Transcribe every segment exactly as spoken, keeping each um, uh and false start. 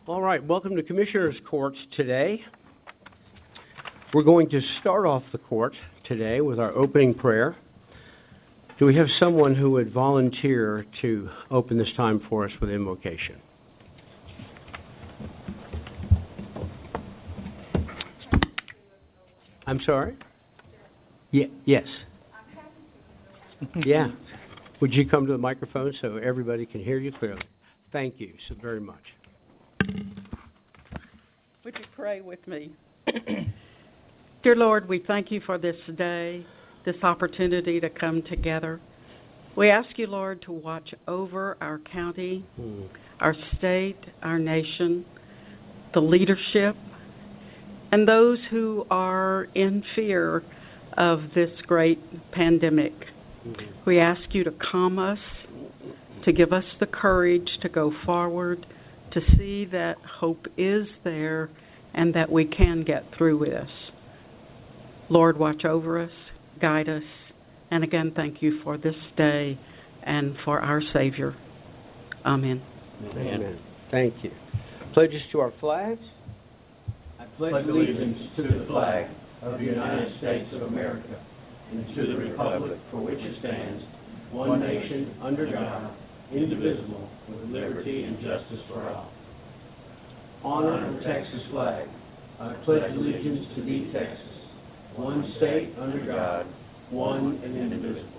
All right, welcome to Commissioners' Courts today. We're going to start off the court today with our opening prayer. Do we have someone who would volunteer to open this time for us with invocation? I'm sorry? Yeah, yes. Yeah. Would you come to the microphone so everybody can hear you clearly? Thank you so very much. Would you pray with me? Dear Lord, we thank you for this day, this opportunity to come together. We ask you, Lord, to watch over our county, mm. our state, our nation, the leadership, and those who are in fear of this great pandemic. Mm. We ask you to calm us, to give us the courage to go forward, to see that hope is there and that we can get through this. Lord, watch over us, guide us, and again, thank you for this day and for our Savior. Amen. Amen. Amen. Thank you. Pledges to our flags. I pledge allegiance to the flag of the United States of America and to the republic for which it stands, one nation, under God, indivisible, with liberty and justice for all. Honor the Texas flag. I pledge allegiance to thee, Texas, one state under God, one and indivisible.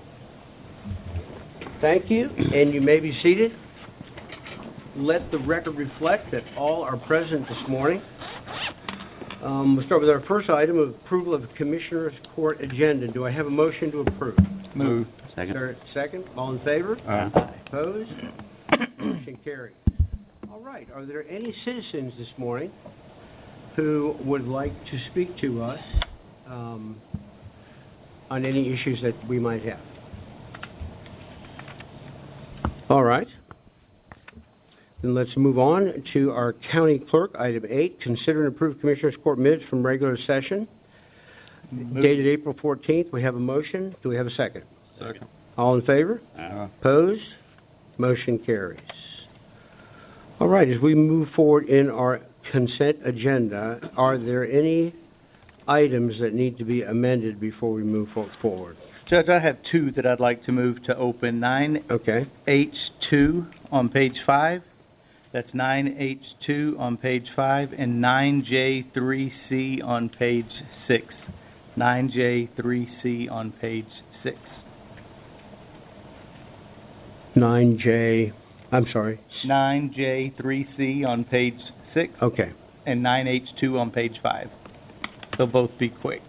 Thank you, and you may be seated. Let the record reflect that all are present this morning. Um, we'll start with our first item of approval of the Commissioners' Court agenda. Do I have a motion to approve? Move. Second. Third, second. All in favor? Aye. Opposed? Motion carried. All right. Are there any citizens this morning who would like to speak to us um, on any issues that we might have? All right. Then let's move on to our county clerk, item eight. Consider and approve Commissioners' Court minutes from regular session. Move. Dated April fourteenth. We have a motion. Do we have a second? Second. All in favor? Aye. Opposed? Motion carries. All right, as we move forward in our consent agenda, are there any items that need to be amended before we move forward? Judge, I have two that I'd like to move to open. nine H two on page five. That's nine H two on page five, and nine J three C on page six. nine J three C on page six. nine J, I'm sorry. nine J three C on page six. Okay. And nine H two on page five. They'll both be quick.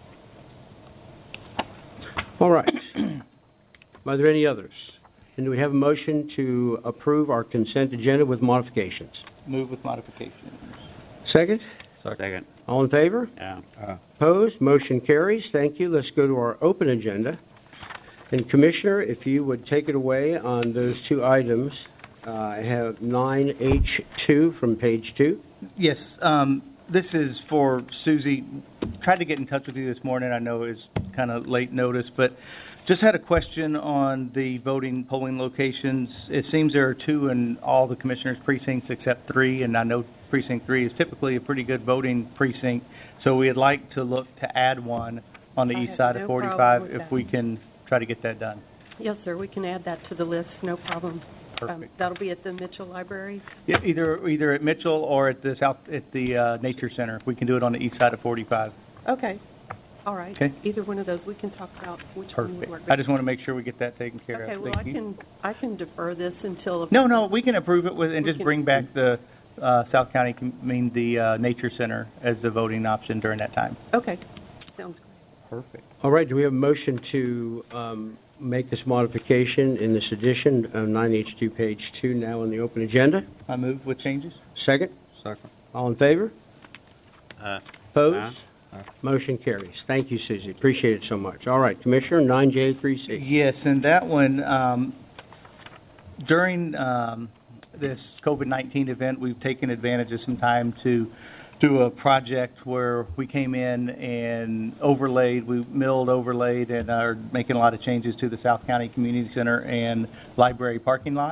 All right. Are there any others? And do we have a motion to approve our consent agenda with modifications? Move with modifications. Second? Second. All in favor? Yeah. Uh. Opposed? Motion carries. Thank you. Let's go to our open agenda. And Commissioner, if you would take it away on those two items. Uh, I have nine H two from page two. Yes. Um, this is for Susie. Tried to get in touch with you this morning. I know it's kind of late notice, but just had a question on the voting polling locations. It seems there are two in all the commissioners' precincts except three, and I know precinct three is typically a pretty good voting precinct. So we'd like to look to add one on the I east have side no of forty-five if that. we can try to get that done. Yes, sir. We can add that to the list. No problem. Perfect. Um, that'll be at the Mitchell Library. Yeah, either either at Mitchell or at the south at the uh, Nature Center. We can do it on the east side of forty-five. Okay. All right. Okay. Either one of those. We can talk about which one would Perfect. work. I just want to make sure we get that taken care okay, of. well, Thank I you. can I can defer this until. No, no, we can approve it with and We just can- bring back the uh, South County, com- I mean the uh, Nature Center as the voting option during that time. Okay. Sounds great. Perfect. All right. Do we have a motion to um, make this modification in this edition of nine H two, page two, now on the open agenda? I move with changes. Second? Second. All in favor? Uh, Opposed? uh. Motion carries. Thank you, Susie. Appreciate it so much. All right, Commissioner, nine J three C. Yes, and that one, um, during um, this COVID nineteen event, we've taken advantage of some time to do a project where we came in and overlaid, we milled, overlaid, and are making a lot of changes to the South County Community Center and library parking lots.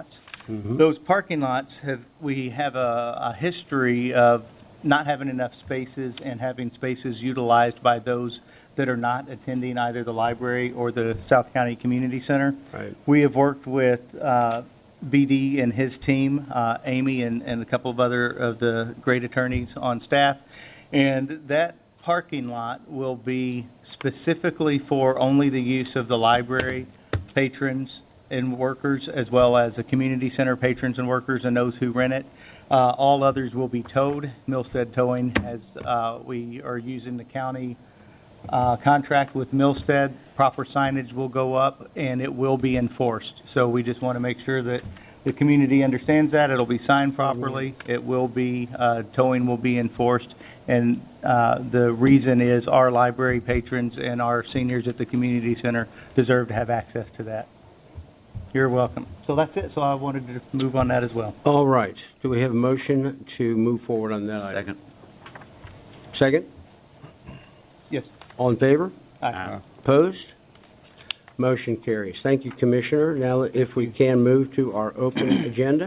Mhm. Those parking lots have, we have a, a history of not having enough spaces and having spaces utilized by those that are not attending either the library or the South County Community Center. Right. We have worked with uh, B D and his team, uh, Amy and, and a couple of other of the great attorneys on staff, and that parking lot will be specifically for only the use of the library patrons and workers, as well as the community center patrons and workers and those who rent it. Uh, all others will be towed. Milstead Towing has, uh, we are using the county uh, contract with Milstead. Proper signage will go up and it will be enforced. So we just want to make sure that the community understands that. It'll be signed properly. It will be, uh, towing will be enforced. And uh, the reason is our library patrons and our seniors at the community center deserve to have access to that. You're welcome. So that's it. So I wanted to move on that as well. All right. Do we have a motion to move forward on that item? Second. Second? Yes. All in favor? Aye. Opposed? Motion carries. Thank you, Commissioner. Now, if we can move to our open agenda.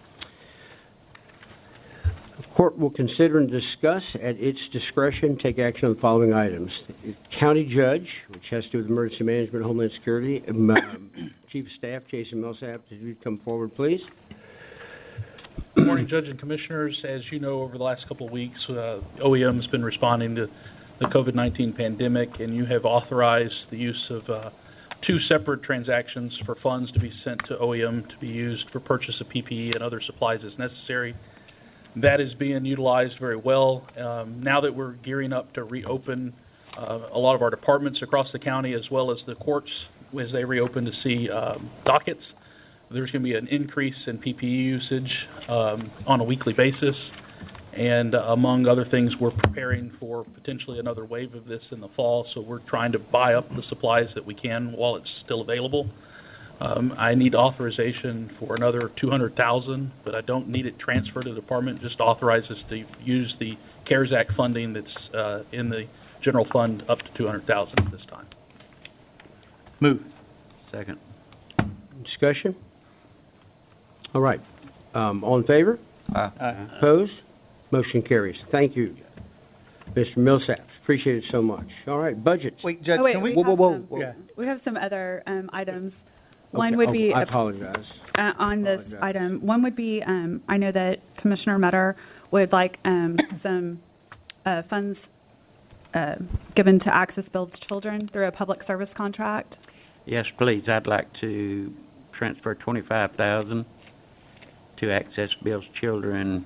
The court will consider and discuss at its discretion, take action on the following items. The County Judge, which has to do with emergency management, homeland security, um, Chief of Staff Jason Millsap, if you come forward, please. Good morning, Judge and Commissioners. As you know, over the last couple of weeks, uh, O E M's been responding to the COVID nineteen pandemic, and you have authorized the use of uh, two separate transactions for funds to be sent to O E M to be used for purchase of P P E and other supplies as necessary. That is being utilized very well. Um, now that we're gearing up to reopen uh, a lot of our departments across the county, as well as the courts as they reopen to see um, dockets, there's going to be an increase in P P E usage um, on a weekly basis. And uh, among other things, we're preparing for potentially another wave of this in the fall, so we're trying to buy up the supplies that we can while it's still available. Um, I need authorization for another two hundred thousand dollars, but I don't need it transferred to the department. Just authorize us to use the CARES Act funding that's uh, in the general fund up to two hundred thousand dollars at this time. Move. Second. Discussion? All right. Um, all in favor? Aye. Aye. Opposed? Motion carries. Thank you, Mister Millsap. Appreciate it so much. All right, budgets. Wait, Judge, Oh, wait, can we? we have whoa, some- whoa. Yeah. We have some other um, items. One Okay. would Oh, be, I uh, apologize. on this apologize. item, one would be, um, I know that Commissioner Metter would like um, some uh, funds uh, given to Access Builds Children through a public service contract. Yes, please. I'd like to transfer twenty-five thousand dollars to Access Builds Children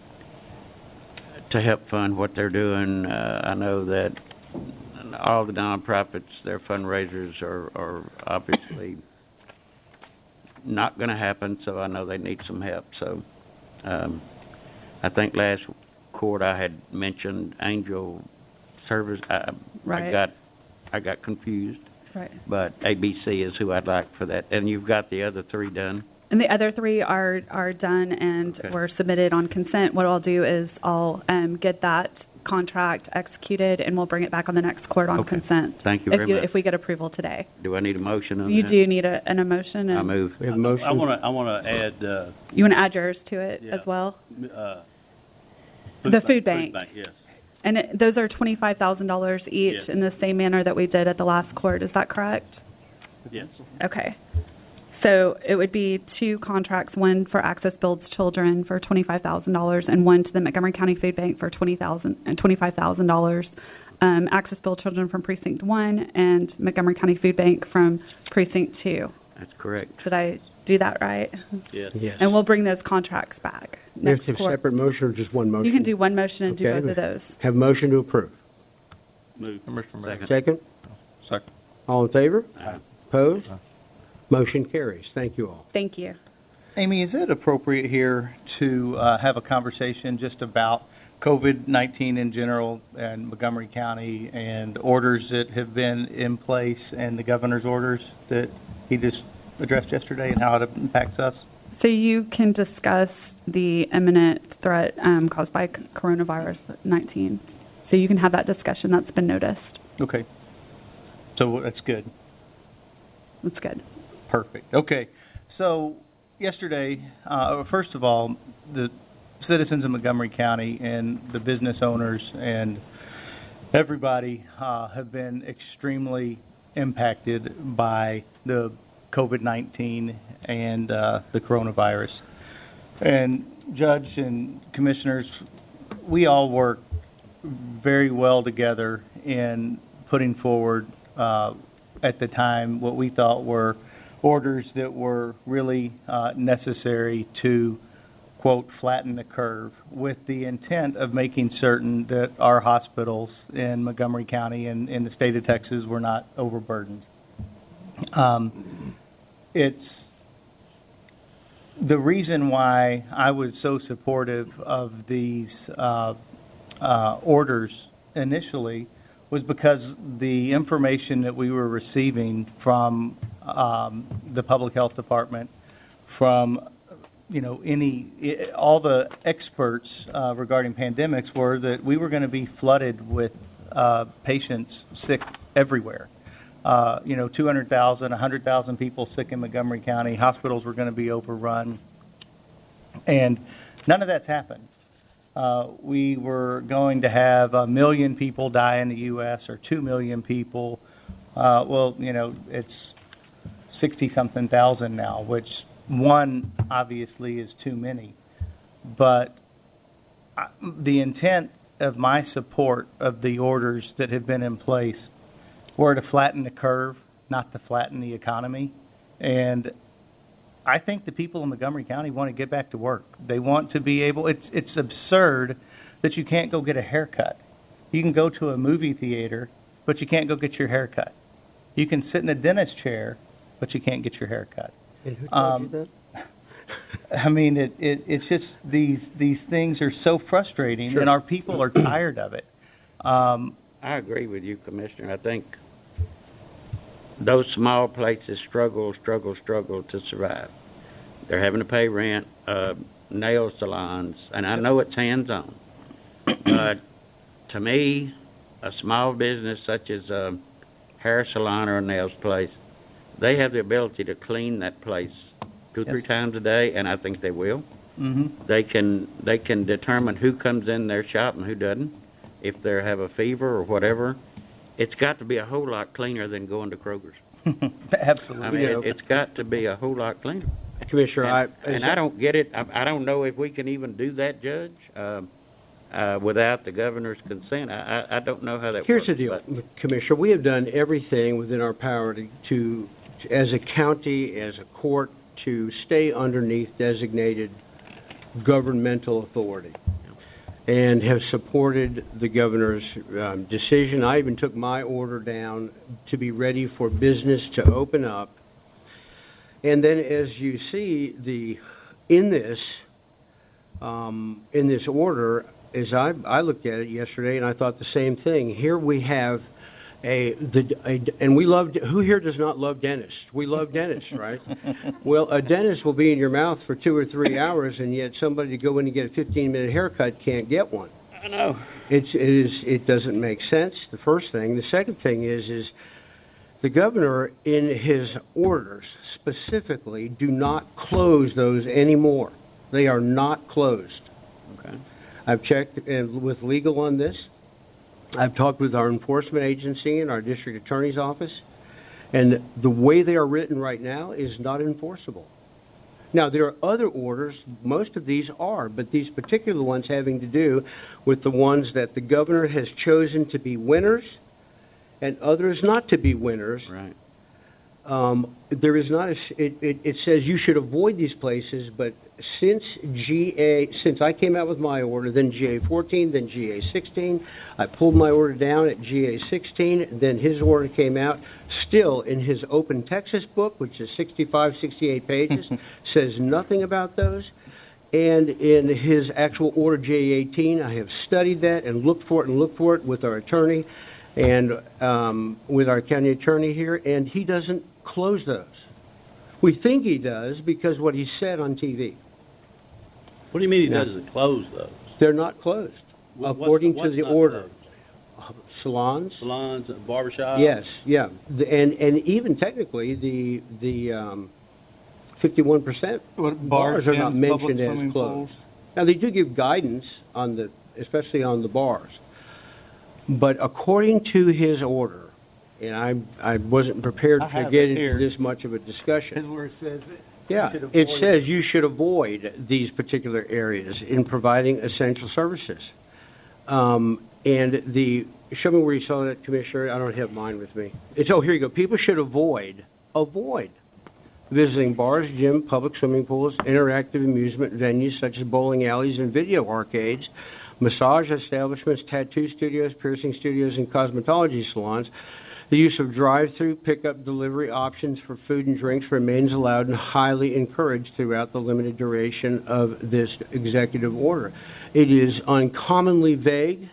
to help fund what they're doing. Uh, I know that all the nonprofits, their fundraisers are, are obviously not going to happen, so I know they need some help. So um, I think last court I had mentioned Angel Service. I, I Right. got I got confused, Right. but A B C is who I'd like for that. And you've got the other three done? And the other three are, are done and Okay. were submitted on consent. What I'll do is I'll um, get that contract executed, and we'll bring it back on the next court on Okay. consent. Thank you If very you, much. if we get approval today. Do I need a motion on You that? do need a, an emotion, I and move. We have a motion. I want to, I want to add, uh, you want to add yours to it Yeah. as well? uh. The food bank. Food bank, yes. And it, those are twenty-five thousand dollars each Yes. in the same manner that we did at the last court. Is that correct? Yes. Okay. So it would be two contracts, one for Access Builds Children for twenty-five thousand dollars and one to the Montgomery County Food Bank for twenty thousand dollars and twenty-five thousand dollars. Um, Access Builds Children from Precinct one and Montgomery County Food Bank from Precinct two. That's correct. Did I do that right? Yes. Yes. And we'll bring those contracts back We have next to have court. separate motion or just one motion? You can do one motion and do Okay. both of those. Have motion to approve. Move. Second. Second? Second. All in favor? Aye. Opposed? Motion carries. Thank you all. Thank you. Amy, is it appropriate here to uh, have a conversation just about COVID nineteen in general and Montgomery County and orders that have been in place and the governor's orders that he just addressed yesterday and how it impacts us? So you can discuss the imminent threat um, caused by c- coronavirus nineteen. So you can have that discussion. That's been noticed. Okay. So that's good. That's good. Perfect. Okay. So yesterday, uh, first of all, the citizens of Montgomery County and the business owners and everybody uh, have been extremely impacted by the COVID nineteen and uh, the coronavirus. And Judge and Commissioners, we all work very well together in putting forward uh, at the time what we thought were orders that were really uh, necessary to, quote, flatten the curve, with the intent of making certain that our hospitals in Montgomery County and in the state of Texas were not overburdened. Um, it's the reason why I was so supportive of these uh, uh, orders initially was because the information that we were receiving from um, the public health department, from you know any all the experts uh, regarding pandemics, were that we were going to be flooded with uh, patients sick everywhere. Uh, you know, two hundred thousand, one hundred thousand people sick in Montgomery County. Hospitals were going to be overrun, and none of that's happened. Uh, we were going to have a million people die in the U S or two million people. Uh, well, you know, it's sixty-something thousand now, which one obviously is too many. But I, the intent of my support of the orders that have been in place were to flatten the curve, not to flatten the economy. And I think the people in Montgomery County want to get back to work. They want to be able, it's it's absurd that you can't go get a haircut. You can go to a movie theater, but you can't go get your hair cut. You can sit in a dentist chair, but you can't get your hair cut. And who told Um, you that? I mean, it, it it's just these these things are so frustrating, Sure. and our people are tired of it. Um, I agree with you, Commissioner. I think those small places struggle, struggle, struggle to survive. They're having to pay rent, uh, nail salons, and I know it's hands-on. But to me, a small business such as a hair salon or a nails place, they have the ability to clean that place two, Yes. three times a day, and I think they will. mm-hmm. They can they can determine who comes in their shop and who doesn't, if they have a fever or whatever. It's got to be a whole lot cleaner than going to Kroger's. Absolutely. I mean, You know- it, it's got to be a whole lot cleaner. Commissioner, I... And, and I don't get it. I, I don't know if we can even do that, Judge, uh, uh, without the governor's consent. I, I, I don't know how that Here's works. the deal, but- Commissioner. We have done everything within our power to, to, as a county, as a court, to stay underneath designated governmental authority, and have supported the governor's um, decision. I even took my order down to be ready for business to open up. And then, as you see, the in this um, in this order, as I, I looked at it yesterday, and I thought the same thing. Here we have a the a, and we love who here does not love dentists? We love dentists, right? Well, a dentist will be in your mouth for two or three hours, and yet somebody to go in and get a fifteen minute haircut can't get one. I know. It's it is it doesn't make sense. The first thing. The second thing is is the governor in his orders specifically do not close those anymore. They are not closed. Okay. I've checked uh, with legal on this. I've talked with our enforcement agency and our district attorney's office, and the way they are written right now is not enforceable. Now, there are other orders, most of these are, but these particular ones having to do with the ones that the governor has chosen to be winners and others not to be winners. Right. Um, there is not a, it, it, it says you should avoid these places, but since G A, since I came out with my order, then G A fourteen, then G A sixteen, I pulled my order down at G A sixteen, then his order came out, still in his Open Texas book, which is sixty-five, sixty-eight pages, says nothing about those. And in his actual order, G A eighteen, I have studied that and looked for it and looked for it with our attorney and um, with our county attorney here, and he doesn't close those. We think he does because what he said on T V. What do you mean he Yeah. doesn't close those? They're not closed, What- what's- according what's to the not order. closed? Salons? Salons, barbershops? Yes, yeah. The, and, and even technically, the, the um, fifty-one percent What, bars are not gyms, public mentioned as swimming closed. pools? Now, they do give guidance on the, especially on the bars. But according to his order, and I, I wasn't prepared I to have get it into here. this much of a discussion. Is where it says it. Yeah, should it avoid- says you should avoid these particular areas in providing essential services. Um, and the, show me where you saw that, Commissioner. I don't have mine with me. It's, oh, here you go. People should avoid, avoid visiting bars, gym, public swimming pools, interactive amusement venues such as bowling alleys and video arcades, massage establishments, tattoo studios, piercing studios, and cosmetology salons. The use of drive-through pickup delivery options for food and drinks remains allowed and highly encouraged throughout the limited duration of this executive order. It is uncommonly vague,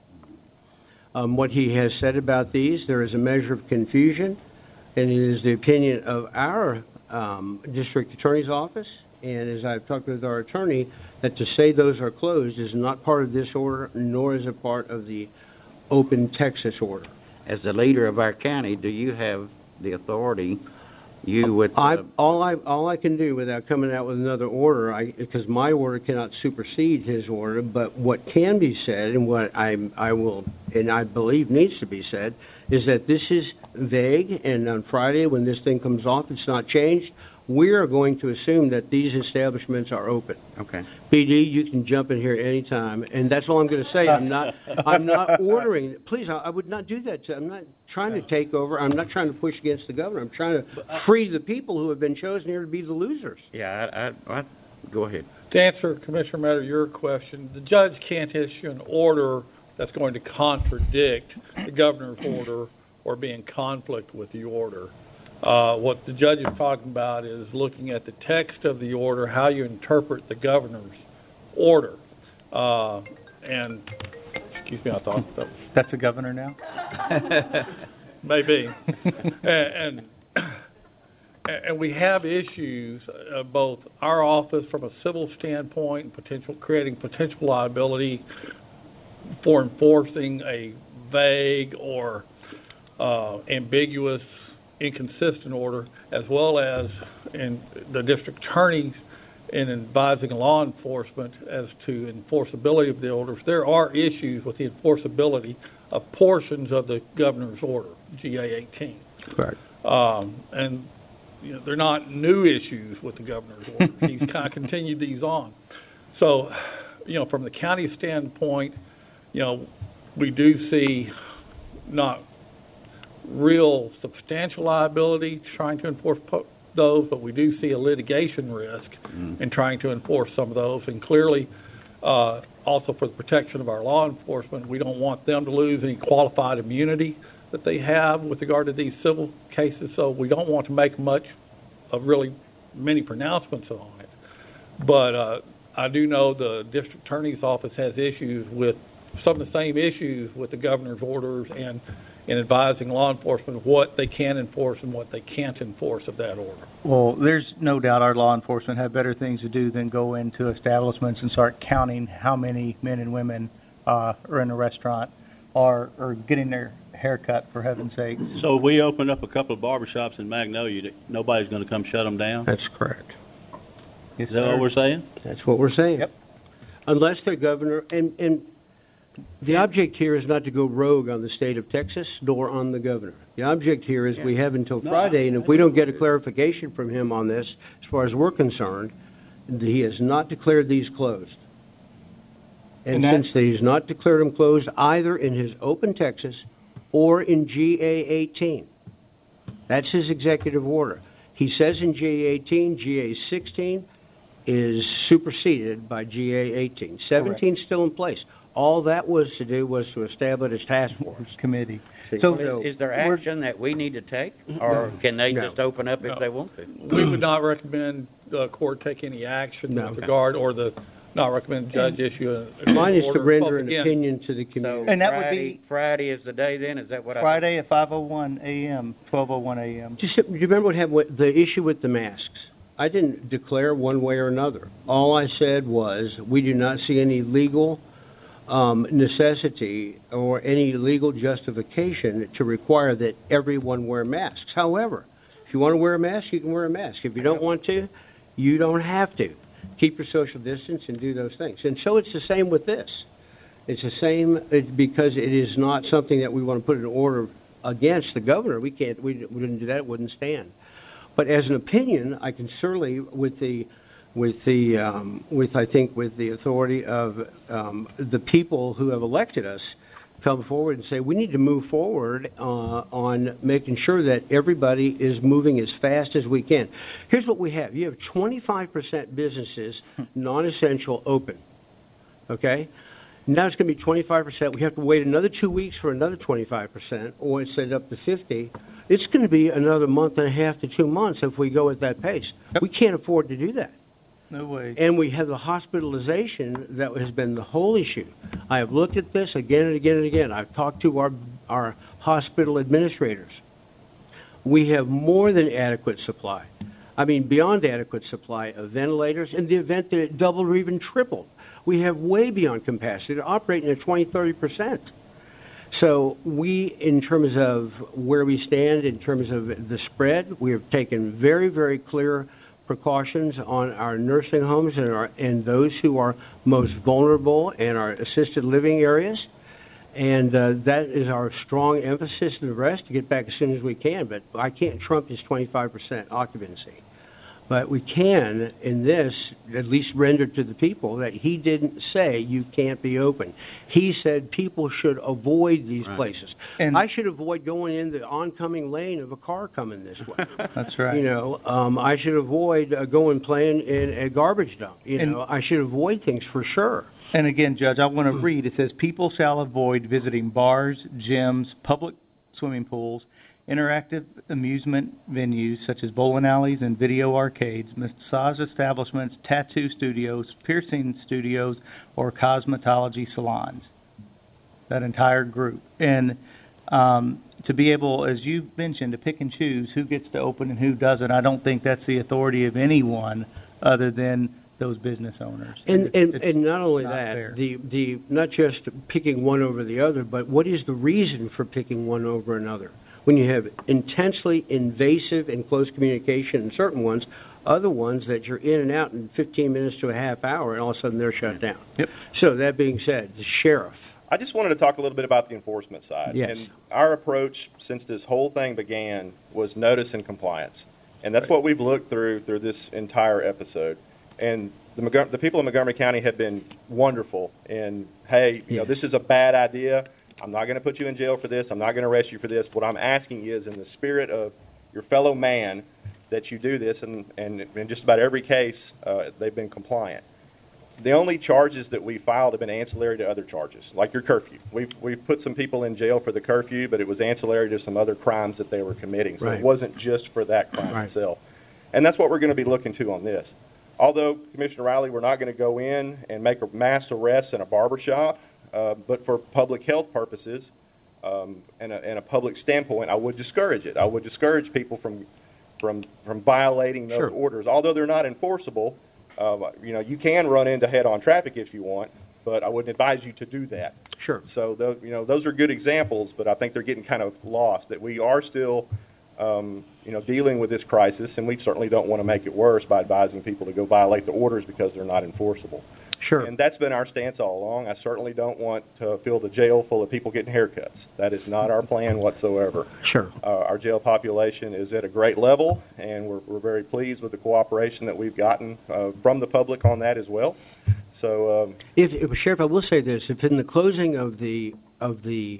um, what he has said about these. There is a measure of confusion, and it is the opinion of our um, district attorney's office, and as I've talked with our attorney, that to say those are closed is not part of this order, nor is it part of the Open Texas order. As the leader of our county, do you have the authority, you with I, the, all I, all I can do without coming out with another order, I, because my order cannot supersede his order, but what can be said, and what I, I will, and I believe needs to be said, is that this is vague, and on Friday, when this thing comes off, it's not changed. We are going to assume that these establishments are open. okay. P D, you can jump in here anytime, and that's all I'm going to say. I'm not, I'm not ordering, please, I, I would not do that. to- I'm not trying to take over. I'm not trying to push against the governor. I'm trying to free the people who have been chosen here to be the losers. Yeah, I, I, I, go ahead. To answer, Commissioner Meadow, your question, the judge can't issue an order that's going to contradict the governor's order or be in conflict with the order. Uh, what the judge is talking about is looking at the text of the order, how you interpret the governor's order. Uh, and, excuse me, I thought that That's the governor now? maybe. and, and and we have issues, uh, both our office from a civil standpoint, potential creating potential liability for enforcing a vague or uh, ambiguous, inconsistent order, as well as in the district attorneys in advising law enforcement as to enforceability of the orders. There are issues with the enforceability of portions of the governor's order, G A eighteen. Correct. Um, and you know, they're not new issues with the governor's order. He's kind of continued these on. So, you know, from the county standpoint, you know, we do see not real substantial liability trying to enforce po- those, but we do see a litigation risk Mm. in trying to enforce some of those. And clearly, uh, also for the protection of our law enforcement, we don't want them to lose any qualified immunity that they have with regard to these civil cases, so we don't want to make much of really many pronouncements on it. But uh, I do know the district attorney's office has issues with some of the same issues with the governor's orders and in advising law enforcement what they can enforce and what they can't enforce of that order. Well, there's no doubt our law enforcement have better things to do than go into establishments and start counting how many men and women uh, are in a restaurant or, or getting their hair cut, for heaven's sake. So if we open up a couple of barbershops in Magnolia, that nobody's gonna come shut them down? That's correct. Yes, Is that what sir. we're saying? That's what we're saying. Yep. Unless the governor, and, and the object here is not to go rogue on the state of Texas, nor on the governor. The object here is we have until No, Friday, and I- if we don't get a clarification from him on this, as far as we're concerned, he has not declared these closed. And And that- since he's not declared them closed either in his Open Texas or in G A eighteen, that's his executive order. He says in G A eighteen, G A sixteen is superseded by G A eighteen. seventeen's still in place. All that was to do was to establish a task force. Committee. So, Is, is there we're- action that we need to take, or can they No. just open up No. if they want to? We would not recommend the court take any action No. with regard, or the, not recommend the judge issue a. mine is to order. render Well, an again, opinion to the So community. And that would Friday, be- Friday is the day then, is that what I? Friday at five oh one a.m., twelve oh one a.m. Just, do you remember what happened with the issue with the masks? I didn't declare one way or another. All I said was, we do not see any legal um, necessity or any legal justification to require that everyone wear masks. However, if you want to wear a mask, you can wear a mask. If you don't want to, you don't have to. Keep your social distance and do those things. And so it's the same with this. It's the same it, because it is not something that we want to put in order against the governor. We can't, we, we didn't do that, it wouldn't stand. But as an opinion, I can certainly, with the, with the, um, with, I think, with the authority of um, the people who have elected us, come forward and say, we need to move forward uh, on making sure that everybody is moving as fast as we can. Here's what we have. You have twenty-five percent businesses, non-essential, open, okay? Now it's going to be twenty-five percent. We have to wait another two weeks for another twenty-five percent, or it's set up to fifty. It's going to be another month and a half to two months if we go at that pace. Yep. We can't afford to do that. No way. And we have the hospitalization that has been the whole issue. I have looked at this again and again and again. I've talked to our our hospital administrators. We have more than adequate supply. I mean, beyond adequate supply of ventilators in the event that it doubled or even tripled. We have way beyond capacity. They're operating at twenty, thirty percent. So we, in terms of where we stand, in terms of the spread, we have taken very, very clear precautions on our nursing homes and, our, and those who are most vulnerable in our assisted living areas. And uh, that is our strong emphasis to the rest, to get back as soon as we can. But I can't trump this twenty-five percent occupancy. But we can, in this, at least render to the people that he didn't say you can't be open. He said people should avoid these Right. places. And I should avoid going in the oncoming lane of a car coming this way. that's right. You know, um, I should avoid uh, going playing in a garbage dump. You And- know, I should avoid things for sure. And again, Judge, I want to read. It says, people shall avoid visiting bars, gyms, public swimming pools, interactive amusement venues such as bowling alleys and video arcades, massage establishments, tattoo studios, piercing studios, or cosmetology salons. That entire group. And um, to be able, as you mentioned, to pick and choose who gets to open and who doesn't, I don't think that's the authority of anyone other than those business owners. And It's- and, it's and not only not that, fair. the the not just picking one over the other, but what is the reason for picking one over another? When you have intensely invasive and close communication in certain ones, other ones that you're in and out in fifteen minutes to a half hour, and all of a sudden they're shut down. Yep. So that being said, the sheriff. I just wanted to talk a little bit about the enforcement side. Yes. And our approach since this whole thing began was notice and compliance. And that's what we've looked through through this entire episode. And the, Montgomery, the people in Montgomery County have been wonderful in, hey, you know, Yes. this is a bad idea. I'm not going to put you in jail for this. I'm not going to arrest you for this. What I'm asking you is in the spirit of your fellow man that you do this, and, and in just about every case, uh, they've been compliant. The only charges that we filed have been ancillary to other charges, like your curfew. We've, we've put some people in jail for the curfew, but it was ancillary to some other crimes that they were committing. So Right. it wasn't just for that crime Right. itself. And that's what we're going to be looking to on this. Although, Commissioner Riley, we're not going to go in and make a mass arrest in a barber shop, uh, but for public health purposes um, and, a, and a public standpoint, I would discourage it. I would discourage people from from from violating those Sure. orders. Although they're not enforceable, uh, you know, you can run into head-on traffic if you want, but I wouldn't advise you to do that. Sure. So, those, you know, those are good examples, but I think they're getting kind of lost, that we are still Um, you know, dealing with this crisis, and we certainly don't want to make it worse by advising people to go violate the orders because they're not enforceable. Sure. And that's been our stance all along. I certainly don't want to fill the jail full of people getting haircuts. That is not our plan whatsoever. Sure. Uh, our jail population is at a great level, and we're, we're very pleased with the cooperation that we've gotten uh, from the public on that as well. So, um, If, if Sheriff, I will say this: if in the closing of the of the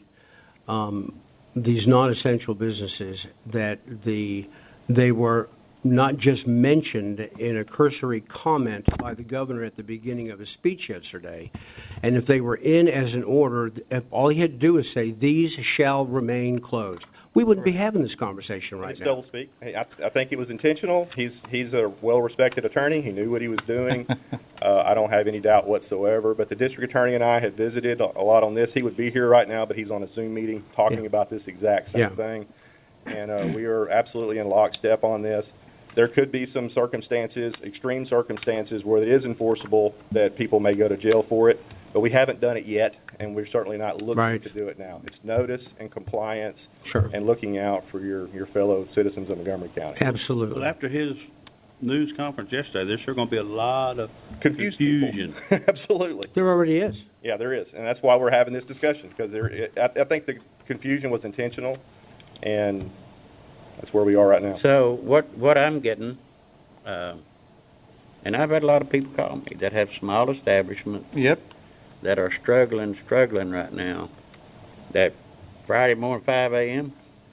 um, these non-essential businesses that the they were not just mentioned in a cursory comment by the governor at the beginning of his speech yesterday, and if they were in as an order, if all he had to do was say, "These shall remain closed," we wouldn't be having this conversation right It's now. double speak. I, I think it was intentional. He's he's a well-respected attorney. He knew what he was doing. uh, I don't have any doubt whatsoever. But the district attorney and I have visited a, a lot on this. He would be here right now, but he's on a Zoom meeting talking Yeah. about this exact same Yeah. thing. And uh, we are absolutely in lockstep on this. There could be some circumstances, extreme circumstances, where it is enforceable that people may go to jail for it. but we haven't done it yet, and we're certainly not looking Right. to do it now. It's notice and compliance Sure. and looking out for your, your fellow citizens of Montgomery County. Absolutely. Well, after his news conference yesterday, there's sure going to be a lot of Confused people. confusion. Absolutely. There already is. Yeah, there is, and that's why we're having this discussion, because there, I, I think the confusion was intentional, and that's where we are right now. So what, what I'm getting, um, and I've had a lot of people call me that have small establishments Yep. that are struggling, struggling right now, that Friday morning, five a.m.,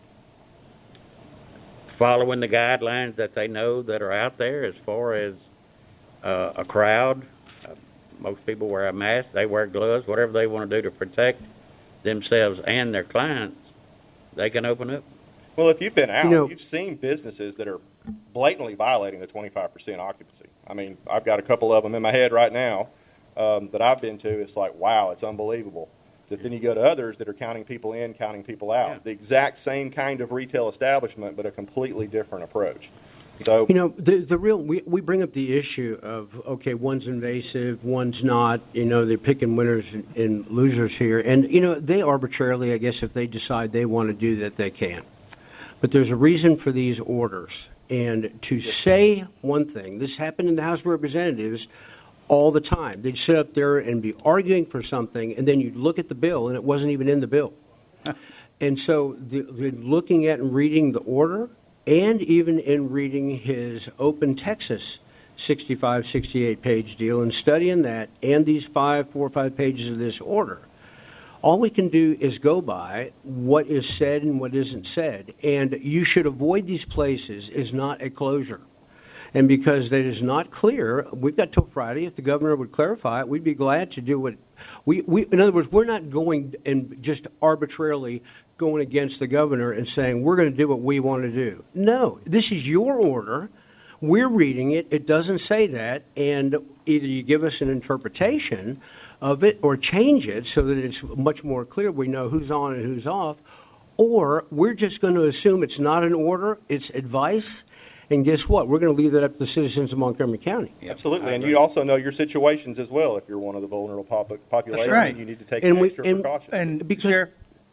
following the guidelines that they know that are out there as far as uh, a crowd. Uh, most people wear a mask, they wear gloves, whatever they want to do to protect themselves and their clients, they can open up. Well, if you've been out, You know- you've seen businesses that are blatantly violating the twenty-five percent occupancy. I mean, I've got a couple of them in my head right now um, that I've been to. It's like, wow, it's unbelievable. But then you go to others that are counting people in, counting people out. Yeah. The exact same kind of retail establishment, but a completely different approach. So, You know, the the real we we bring up the issue of okay, one's invasive, one's not. You know, they're picking winners and, and losers here, and you know they arbitrarily, I guess, if they decide they want to do that, they can. But there's a reason for these orders, and to say one thing, this happened in the House of Representatives all the time. They'd sit up there and be arguing for something, and then you'd look at the bill, and it wasn't even in the bill. And so, the, the looking at and reading the order, and even in reading his Open Texas sixty-five, sixty-eight page deal and studying that and these five, four or five pages of this order, all we can do is go by what is said and what isn't said. And you should avoid these places is not a closure. And because that is not clear, we've got till Friday. If the governor would clarify it, we'd be glad to do what we, we in other words, we're not going and just arbitrarily going against the governor and saying we're going to do what we want to do. No, this is your order. We're reading it. It doesn't say that, and either you give us an interpretation of it or change it so that it's much more clear, we know who's on and who's off, or we're just going to assume it's not an order, it's advice, and guess what? We're going to leave that up to the citizens of Montgomery County. absolutely. And you also know your situations as well. If you're one of the vulnerable pop- population, right. you need to take And we- extra and- precautions. And Because- Sheriff,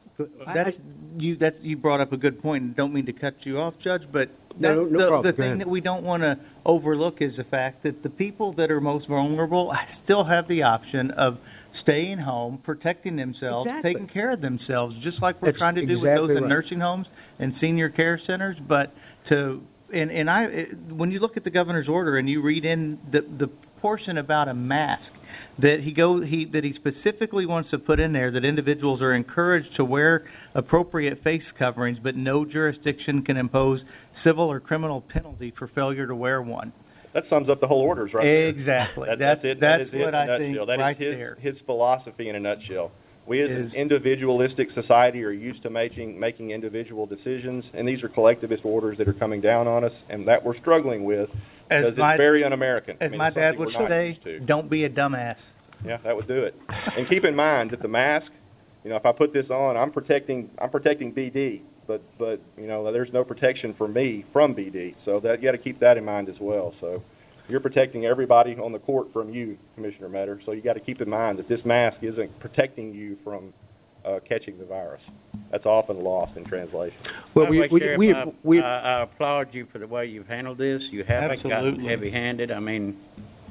I- that's, I- you, that, you brought up a good point, and don't mean to cut you off, Judge, but No, that's no the, problem. the Go thing ahead. that we don't want to overlook is the fact that the people that are most vulnerable still have the option of staying home, protecting themselves, Exactly. taking care of themselves, just like we're That's trying to do with exactly those in right. nursing homes and senior care centers. But to and and I, it, when you look at the governor's order and you read in the the portion about a mask that he go he that he specifically wants to put in there, that individuals are encouraged to wear appropriate face coverings, but no jurisdiction can impose civil or criminal penalty for failure to wear one. That sums up the whole orders right there. Exactly. That, That's that's it. that's that is it what in a I nutshell. think That is right his, there. his philosophy in a nutshell. We as Is- an individualistic society are used to making making individual decisions, and these are collectivist orders that are coming down on us, and that we're struggling with As because my- it's very un-American. I As mean, my it's dad something would we're not say, used to. don't be a dumbass. Yeah, that would do it. And keep in mind that the mask, you know, if I put this on, I'm protecting I'm protecting B D, but but you know, there's no protection for me from B D. So that you got to keep that in mind as well. So you're protecting everybody on the court from you, Commissioner Metter. So you got to keep in mind that this mask isn't protecting you from uh, catching the virus. That's often lost in translation. Well, By we, the way, we, Sheriff, we, I, we, I, I applaud you for the way you've handled this. You haven't gotten Absolutely. heavy-handed. I mean,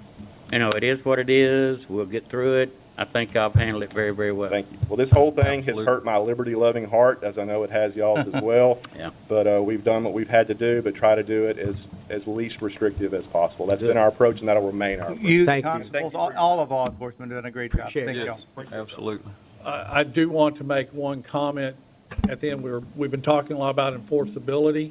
you know, it is what it is. We'll get through it. I think I've handled it very, very well. Thank you. Well, this whole thing has Absolutely. hurt my liberty-loving heart, as I know it has y'all's as well. Yeah. But uh, we've done what we've had to do, but try to do it as as least restrictive as possible. That's Good. been our approach, and that'll remain our approach. You, Thank you. constables, all, all of law enforcement doing a great job. Appreciate Thank it. y'all. Absolutely. I, I do want to make one comment at the end. We're, we've been talking a lot about enforceability,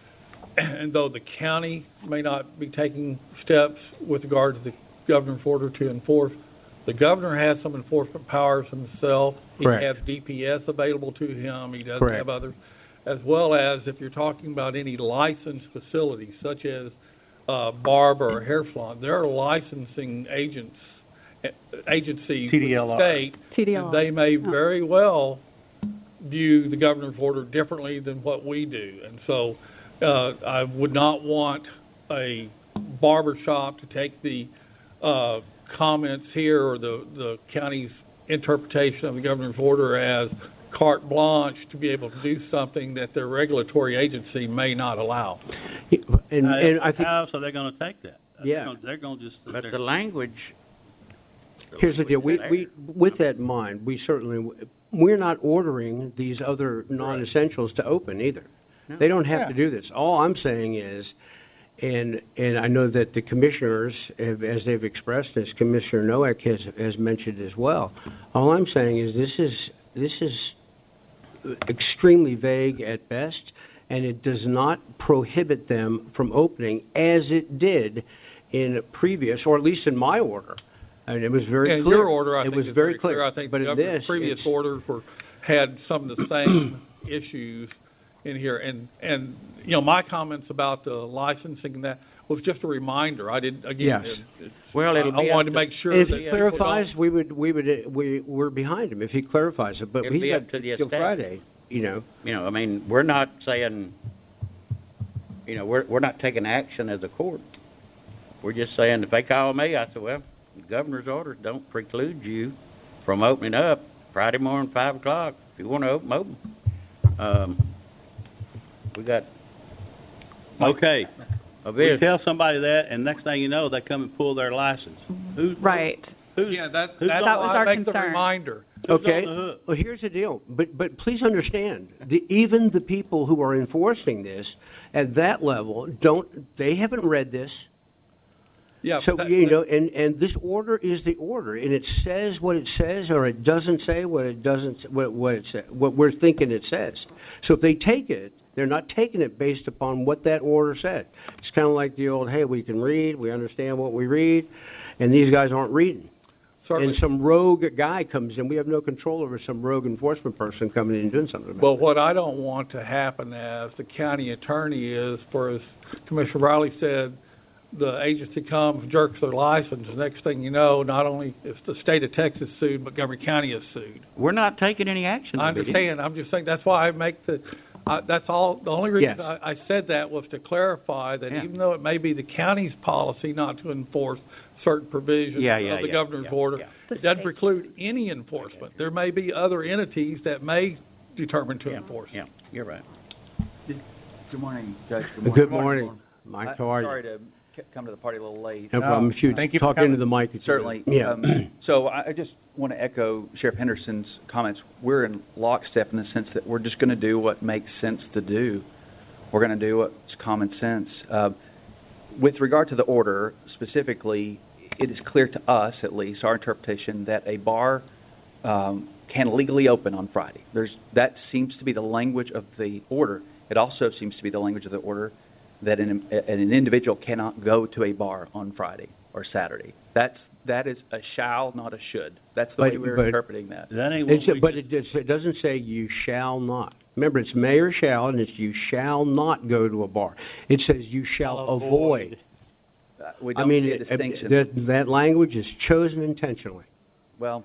and though the county may not be taking steps with regard to the governor's order to enforce, the governor has some enforcement powers himself. He Correct. has D P S available to him. He doesn't Correct. have others, as well as if you're talking about any licensed facilities, such as uh, barber or hair salon, there are licensing agents, eh, agencies T with D L R. the state. T D L R. They may Oh. very well view the governor's order differently than what we do. And so uh, I would not want a barber shop to take the uh, comments here or the, the county's interpretation of the governor's order as carte blanche to be able to do something that their regulatory agency may not allow. And, How- and I think, How else are they gonna take that? Yeah. They're gonna- They're gonna just. But they're- the language. here's the deal, we, there. we, with that in mind, we certainly, we're not ordering these other non-essentials to open either. No. They don't have to Yeah. do this. All I'm saying is, and, and I know that the commissioners, have, as they've expressed this, Commissioner Noack has, has mentioned as well. All I'm saying is this is, this is extremely vague at best, and it does not prohibit them from opening as it did in previous, or at least in my order. And it was very In clear. your order, I It think was is very clear. clear. I think But the in governor's this, previous it's- orders were, had some of the same issues in here. And, and, you know, my comments about the licensing and that was just a reminder. I did, again, Yes. it- it's, Well, it'll I I be wanted up to make sure If that he people clarifies, don't- we would, we would, uh, we, we're behind him if he clarifies it, but It'll he's be got up to the till estate. Friday, you know. You know, I mean, we're not saying, you know, we're, we're not taking action as a court. We're just saying, if they call me, I said, well, the governor's orders don't preclude you from opening up Friday morning, five o'clock. If you want to open, open. Um, we got Okay, a we bit. tell somebody that, and next thing you know, they come and pull their license. Who's, Right. who's, Yeah, that, who's that's That why was I our make the concern. reminder. who's Okay, on the hook? well, here's the deal, but, but please understand, the, even the people who are enforcing this at that level don't, they haven't read this. Yeah. So, that- you know, and, and this order is the order, and it says what it says, or it doesn't say what it doesn't, what, what it sa- what we're thinking it says. So if they take it, they're not taking it based upon what that order said. It's kind of like the old, hey, we can read, we understand what we read, and these guys aren't reading. Certainly. And some rogue guy comes in, we have no control over some rogue enforcement person coming in and doing something about But it. what I don't want to happen as the county attorney is, for as Commissioner Riley said, the agency comes, jerks their license, the next thing you know, not only is the state of Texas sued, Montgomery County is sued. We're not taking any action. I understand, I'm just saying, that's why I make the, I that's all, the only reason Yes. I, I said that was to clarify that Yeah. even though it may be the county's policy not to enforce certain provisions Yeah, yeah, of the yeah, governor's yeah, order, yeah. it doesn't preclude any enforcement. There may be other entities that may determine to Yeah, enforce. yeah, you're right. Good morning, Judge. Good morning, Mike, how are you? Sorry to c- come to the party a little late. No problem, if you Thank you for talk coming. into the mic. it's Certainly. good. Yeah. Um, So I I just want to echo Sheriff Henderson's comments. We're in lockstep in the sense that we're just going to do what makes sense to do. We're going to do what's common sense. Uh, With regard to the order specifically, it is clear to us, at least, our interpretation, that a bar um, can legally open on Friday. There's, that seems to be the language of the order. It also seems to be the language of the order that an, an individual cannot go to a bar on Friday or Saturday. That's, that is a shall, not a should. That's the But- way we're but- interpreting that. That ain't what It's, we but just- it, does- it doesn't say you shall not. Remember, it's may or shall, and it's you shall not go to a bar. It says you shall avoid. Uh, We I don't mean, see a it- distinction. that, that language is chosen intentionally. Well,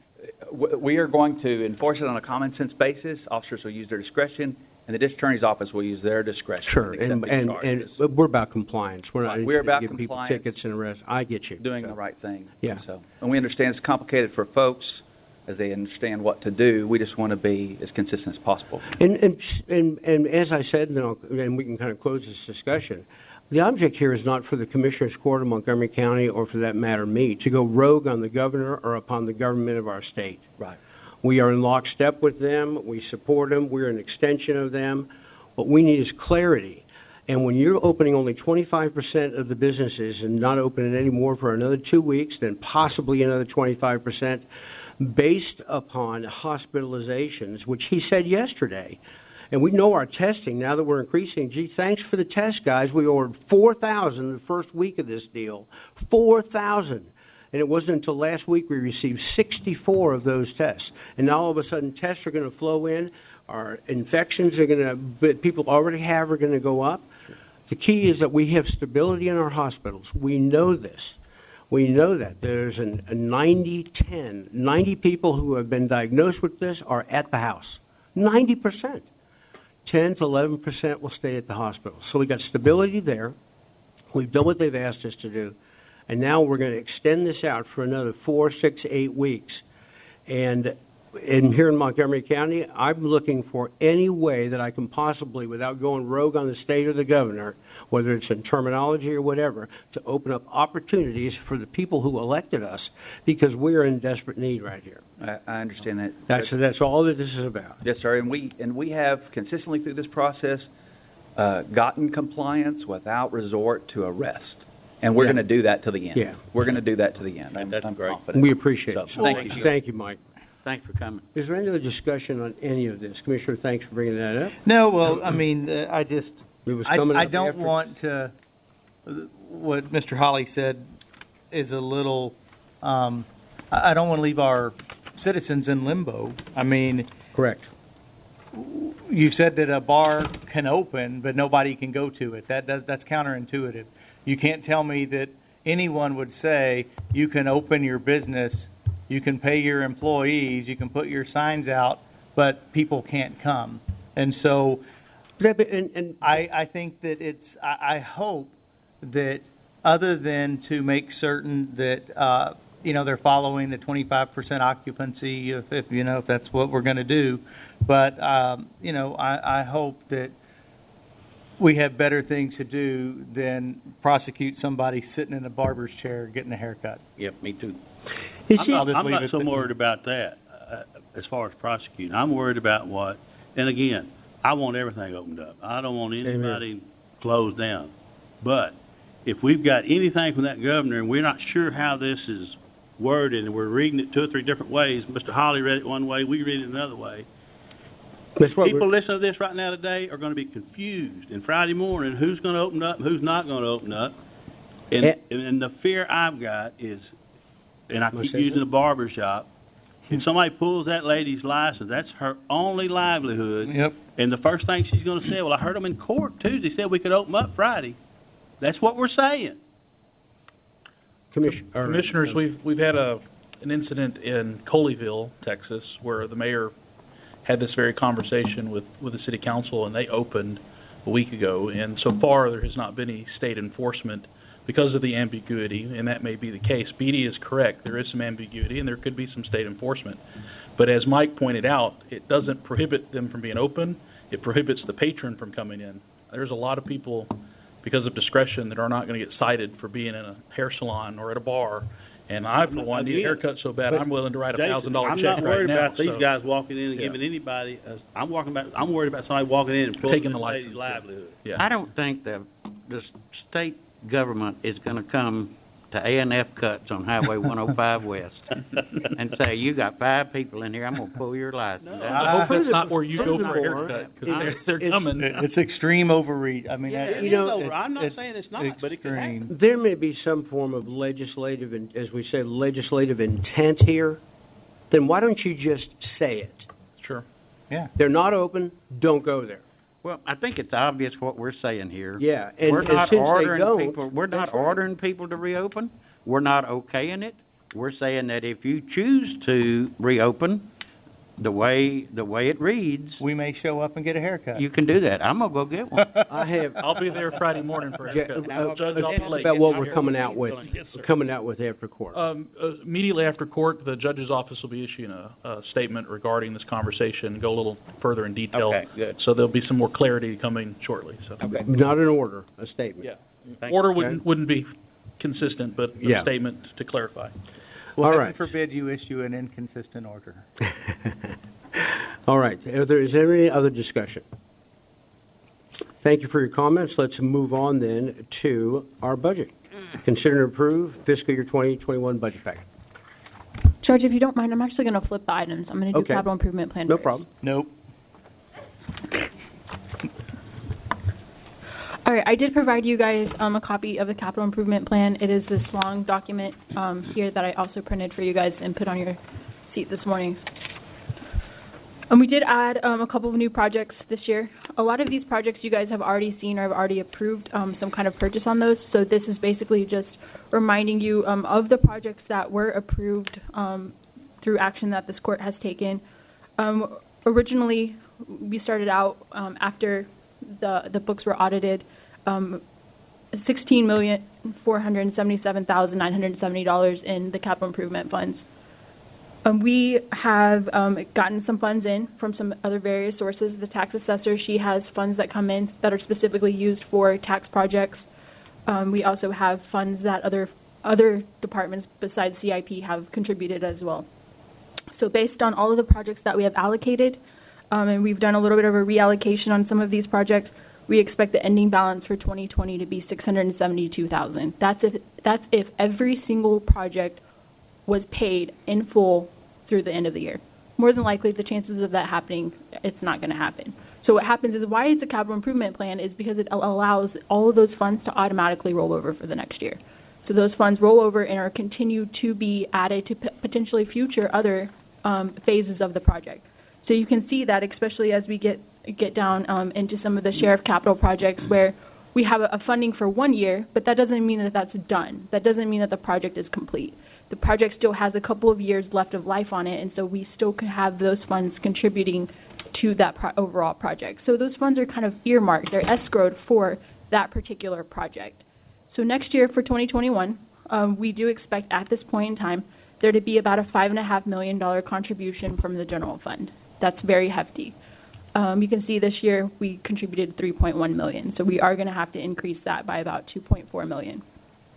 w- we are going to enforce it on a common sense basis. Officers will use their discretion, and the district attorney's office will use their discretion. Sure, in and, accepting and, and charges. but we're about compliance. We're not Right, we're interested about in giving people compliance. tickets and arrests. I get you. Doing So, the right thing. Yeah. So, and we understand it's complicated for folks as they understand what to do. We just want to be as consistent as possible. And, and, and, and as I said, and, then I'll, and we can kind of close this discussion, the object here is not for the Commissioner's Court of Montgomery County, or for that matter me, to go rogue on the governor or upon the government of our state. Right. We are in lockstep with them. We support them. We're an extension of them. What we need is clarity. And when you're opening only twenty-five percent of the businesses and not opening any more for another two weeks, then possibly another twenty-five percent, based upon hospitalizations, which he said yesterday, and we know our testing, now that we're increasing, gee, thanks for the test, guys. We ordered four thousand the first week of this deal. four thousand. And it wasn't until last week we received sixty-four of those tests. And now all of a sudden tests are going to flow in. Our infections are going to, people already have, are going to go up. The key is that we have stability in our hospitals. We know this. We know that. There's an, a ninety ten. ninety people who have been diagnosed with this are at the house. ninety percent. ten to eleven percent will stay at the hospital. So we got stability there. We've done what they've asked us to do. And now we're going to extend this out for another four, six, eight weeks. And in here in Montgomery County, I'm looking for any way that I can possibly, without going rogue on the state or the governor, whether it's in terminology or whatever, to open up opportunities for the people who elected us, because we are in desperate need right here. I, I understand that. That's that's all that this is about. Yes, sir, and we, and we have consistently through this process uh, gotten compliance without resort to arrest. And we're Yeah. going to do that to the end. Yeah. We're going to do that to the end. I'm, That's I'm great. confident. We appreciate it. So, thank you. Thank you, Mike. Thanks for coming. Is there any other discussion on any of this? Commissioner, thanks for bringing that up. No, well, I mean, uh, I just, It was I, coming I up don't after- want to, what Mister Holly said is a little, um, I I don't want to leave our citizens in limbo. I mean, Correct. you said that a bar can open, but nobody can go to it. That does, that's counterintuitive. You can't tell me that anyone would say you can open your business, you can pay your employees, you can put your signs out, but people can't come. And so, Yeah, but- and, and I, I think that it's, I, I hope that other than to make certain that, uh, you know, they're following the twenty-five percent occupancy, if, if, you know, if that's what we're gonna do. But, um, you know, I, I hope that we have better things to do than prosecute somebody sitting in a barber's chair getting a haircut. Yep, me too. You I'm see- not, just I'm leave not it so that- worried about that, uh, as far as prosecuting. I'm worried about what, and again, I want everything opened up. I don't want anybody closed down. But if we've got anything from that governor and we're not sure how this is worded and we're reading it two or three different ways, Mister Holly read it one way, we read it another way, that's what people we're- listening to this right now today are going to be confused. And Friday morning, who's going to open up and who's not going to open up? And, Eh. and, and the fear I've got is, and I Wanna keep say using something? the barber shop, if somebody pulls that lady's license, that's her only livelihood. Yep. And the first thing she's going to say, well, I heard them in court Tuesday said we could open up Friday. That's what we're saying. Commission- or- Commissioners, we've, we've had a, an incident in Coleyville, Texas, where the mayor had this very conversation with, with the city council, and they opened a week ago, and so far there has not been any state enforcement because of the ambiguity, and that may be the case. Beatty is correct. There is some ambiguity, and there could be some state enforcement. But as Mike pointed out, it doesn't prohibit them from being open. It prohibits the patron from coming in. There's a lot of people, because of discretion, that are not going to get cited for being in a hair salon or at a bar. And I, for one, need a haircut so bad, I'm willing to write a Jason, thousand dollar I'm check not right worried now. about these so- guys walking in and Yeah. giving anybody, a, I'm walking about, I'm worried about somebody walking in and pulling Taking the this lady's license, livelihood. Yeah. I don't think the, the state government is gonna come to A and F Cuts on Highway one oh five West and say, you got five people in here, I'm gonna pull your license I out. hope that's not where you go for a Furthermore, haircut, because it's- they're, they're it's- coming. It's extreme overreach. I mean, Yeah, that- it you is know, over. I'm not it's saying it's not, but it could happen. extreme. There may be some form of legislative, in- as we say, legislative intent here. Then why don't you just say it? Sure. Yeah. They're not open, don't go there. Well, I think it's obvious what we're saying here. Yeah, and, We're and not since they ordering don't, people, we're not that's right. ordering people to reopen. We're not okaying it. We're saying that if you choose to reopen, the way, the way it reads, We may show up and get a haircut. you can do that. I'm gonna go get one. I have, I'll be there Friday morning for a Ja- haircut. uh, Judge, uh, I'll be late. about what we're coming out with, Yes, sir. coming out with after court. Um, uh, immediately after court, the judge's office will be issuing a, a statement regarding this conversation, go a little further in detail. Okay, good. So there'll be some more clarity coming shortly, so. Okay. Not an order, a statement. Yeah. Thank Order you. wouldn't, wouldn't be consistent, but Yeah. a statement to clarify. Well, All heaven right. forbid you issue an inconsistent order. All right, Are there- is there any other discussion? Thank you for your comments. Let's move on then to our budget. Consider and approve fiscal year twenty twenty-one budget package. George, if you don't mind, I'm actually going to flip the items. I'm going to do Okay. capital improvement plan No first. problem. Nope. All right, I did provide you guys um, a copy of the capital improvement plan. It is this long document um, here that I also printed for you guys and put on your seat this morning. And we did add um, a couple of new projects this year. A lot of these projects you guys have already seen or have already approved um, some kind of purchase on those. So this is basically just reminding you um, of the projects that were approved um, through action that this court has taken. Um, originally, we started out um, after the the books were audited. Um, sixteen million, four hundred seventy-seven thousand, nine hundred seventy dollars in the capital improvement funds. Um, we have, um, gotten some funds in from some other various sources. The tax assessor, she has funds that come in that are specifically used for tax projects. Um, we also have funds that other, other departments besides C I P have contributed as well. So based on all of the projects that we have allocated, um, and we've done a little bit of a reallocation on some of these projects, we expect the ending balance for twenty twenty to be six hundred seventy-two thousand dollars. That's if, that's if every single project was paid in full through the end of the year. More than likely, the chances of that happening, it's not going to happen. So what happens is, why it's a capital improvement plan is because it allows all of those funds to automatically roll over for the next year. So those funds roll over and are continued to be added to p- potentially future other um, phases of the project. So you can see that, especially as we get get down um, into some of the sheriff capital projects where we have a, a funding for one year, but that doesn't mean that that's done. That doesn't mean that the project is complete. The project still has a couple of years left of life on it, and so we still can have those funds contributing to that pro- overall project. So those funds are kind of earmarked. They're escrowed for that particular project. So next year for twenty twenty-one, um, we do expect at this point in time there to be about a five and a half million dollar contribution from the general fund. That's very hefty. Um, you can see this year we contributed three point one million dollars, so we are going to have to increase that by about two point four million dollars.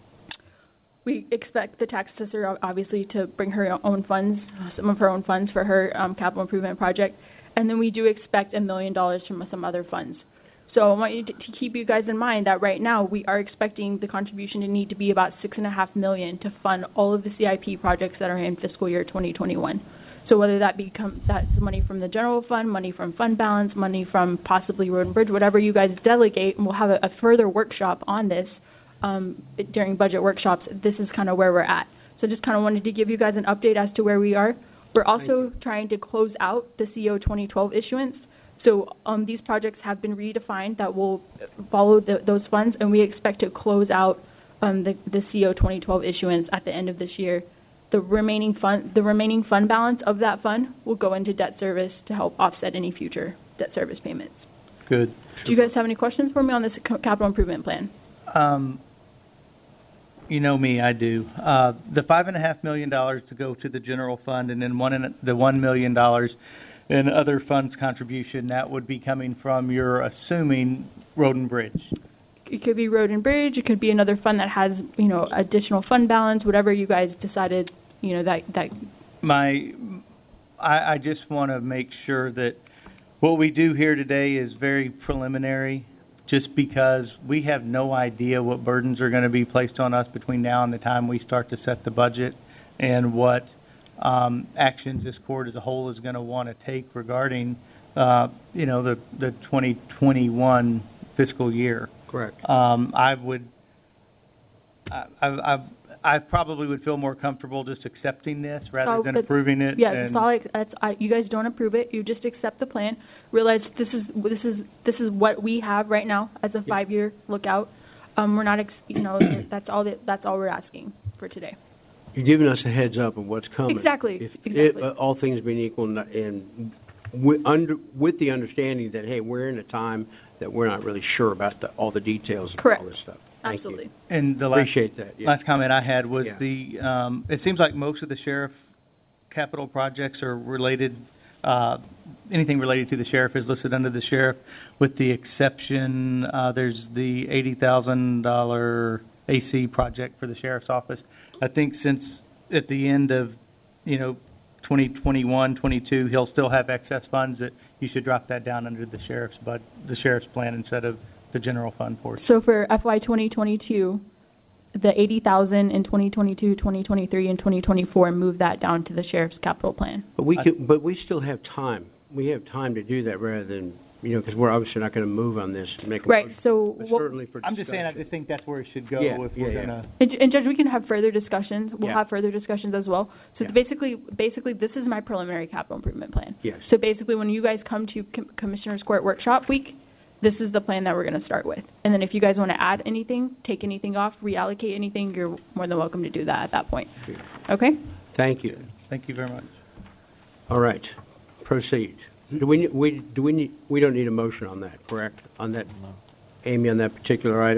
We expect the tax assessor obviously to bring her own funds, some of her own funds for her um, capital improvement project, and then we do expect a million dollars from some other funds. So I want you to, to keep you guys in mind that right now we are expecting the contribution to need to be about six and a half million to fund all of the C I P projects that are in fiscal year twenty twenty-one. So whether that become that's money from the general fund, money from fund balance, money from possibly road and bridge, whatever you guys delegate, and we'll have a, a further workshop on this um, during budget workshops. This is kind of where we're at. So just kind of wanted to give you guys an update as to where we are. We're also trying to close out the C O twenty twelve issuance. So um, these projects have been redefined that will follow the, those funds, and we expect to close out um, the, the C O twenty twelve issuance at the end of this year. The remaining fund, the remaining fund balance of that fund will go into debt service to help offset any future debt service payments. Good. Do you guys have any questions for me on this ca- capital improvement plan? Um, you know me, I do. Uh, the five and a half million dollars to go to the general fund, and then one and the one million dollars in other funds contribution, that would be coming from, you're assuming, road and bridge. It could be road and bridge. It could be another fund that has, you know, additional fund balance. Whatever you guys decided, you know, that that. My, I, I just want to make sure that what we do here today is very preliminary, just because we have no idea what burdens are going to be placed on us between now and the time we start to set the budget, and what um, actions this court as a whole is going to want to take regarding, uh, you know, the the twenty twenty-one fiscal year. Correct. Um, I would, I, I, I, I probably would feel more comfortable just accepting this rather So than the- approving it. Yeah, and- that's all. I, that's I, you guys don't approve it. You just accept the plan. Realize this is this is this is what we have right now as a five-year lookout. Um, we're not, ex, you know, that's all. That, that's all we're asking for today. You're giving us a heads up of what's coming. Exactly, If exactly. It, uh, all things being equal, and- and with, under, with the understanding that, hey, we're in a time that we're not really sure about the, all the details of Correct. all this stuff. Thank Absolutely. you. And the last, Appreciate that, yeah. last comment I had was Yeah. the, um, it seems like most of the sheriff capital projects are related, uh, anything related to the sheriff is listed under the sheriff, with the exception, uh, there's the eighty thousand dollar A C project for the sheriff's office. I think since at the end of, you know, twenty twenty-one, twenty-two, he'll still have excess funds, that you should drop that down under the sheriff's bud, the sheriff's plan instead of the general fund portion. So for F Y twenty twenty-two, the eighty thousand in twenty twenty-two, twenty twenty-three, and twenty twenty-four, move that down to the sheriff's capital plan. But we can, but we still have time. We have time to do that rather than, you know, because we're obviously not going to move on this and make a Right. motion, So but what, certainly for I'm just saying, I discussion. just think that's where it should go Yeah, if yeah, we're yeah. gonna. and, and Judge, we can have further discussions. We'll Yeah. have further discussions as well. So Yeah. basically, basically, this is my preliminary capital improvement plan. Yes. So basically, when you guys come to Com- Commissioners Court Workshop Week, this is the plan that we're going to start with. And then if you guys want to add anything, take anything off, reallocate anything, you're more than welcome to do that at that point. Okay? Thank you. Thank you very much. All right, proceed. Do we, we, do we need, we don't need a motion on that, correct? On that, Amy, on that particular item?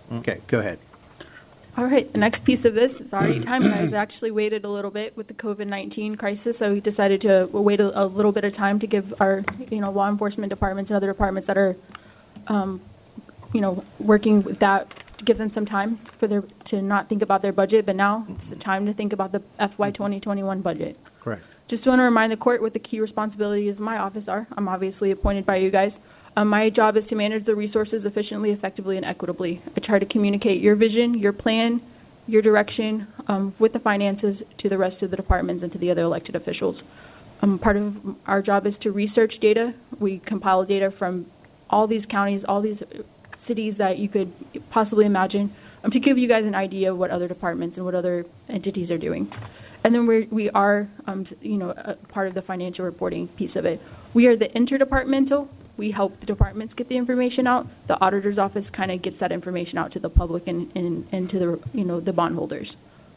Okay, go ahead. All right, the next piece of this is already time. I've actually waited a little bit with the COVID nineteen crisis, so we decided to wait a, a little bit of time to give our, you know, law enforcement departments and other departments that are, um, you know, working with that, to give them some time for their, to not think about their budget, but now it's the time to think about the F Y twenty twenty-one budget. Correct. Just want to remind the court what the key responsibilities of my office are. I'm obviously appointed by you guys. Um, my job is to manage the resources efficiently, effectively, and equitably. I try to communicate your vision, your plan, your direction um, with the finances to the rest of the departments and to the other elected officials. Um, part of our job is to research data. We compile data from all these counties, all these cities that you could possibly imagine, um, to give you guys an idea of what other departments and what other entities are doing. And then we're, we are, um, you know, a part of the financial reporting piece of it. We are the interdepartmental. We help the departments get the information out. The auditor's office kind of gets that information out to the public and, and, and to the, you know, the bondholders.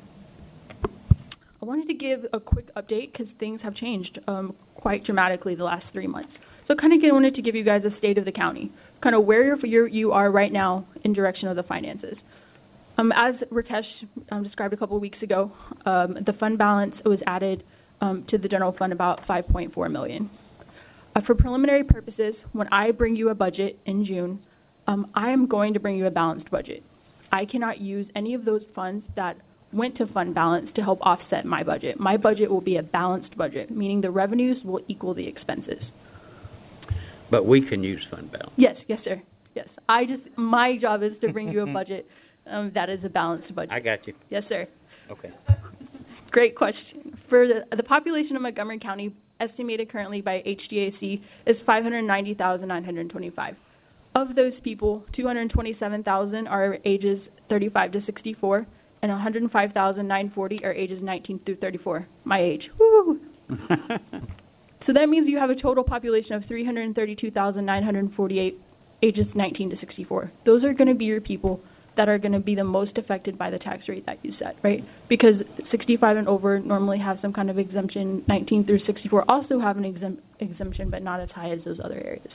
I wanted to give a quick update because things have changed um, quite dramatically the last three months. So kind of wanted to give you guys a state of the county, kind of where you're, you are right now in direction of the finances. Um, as Rakesh um, described a couple of weeks ago, um, the fund balance was added um, to the general fund about five point four million dollars. Uh, for preliminary purposes, when I bring you a budget in June, um, I am going to bring you a balanced budget. I cannot use any of those funds that went to fund balance to help offset my budget. My budget will be a balanced budget, meaning the revenues will equal the expenses. But we can use fund balance. Yes, yes, sir. Yes. I just, my job is to bring you a budget um, that is a balanced budget. I got you. Yes, sir. Okay. Great question. For the, the population of Montgomery County, estimated currently by H D A C, is five hundred ninety thousand nine hundred twenty-five. Of those people, two hundred twenty-seven thousand are ages thirty-five to sixty-four, and one hundred five thousand nine hundred forty are ages nineteen through thirty-four. My age. Woo! So that means you have a total population of three hundred thirty-two thousand nine hundred forty-eight ages nineteen to sixty-four. Those are going to be your people that are going to be the most affected by the tax rate that you set, right? Because sixty-five and over normally have some kind of exemption. nineteen through sixty-four also have an exemp- exemption, but not as high as those other areas.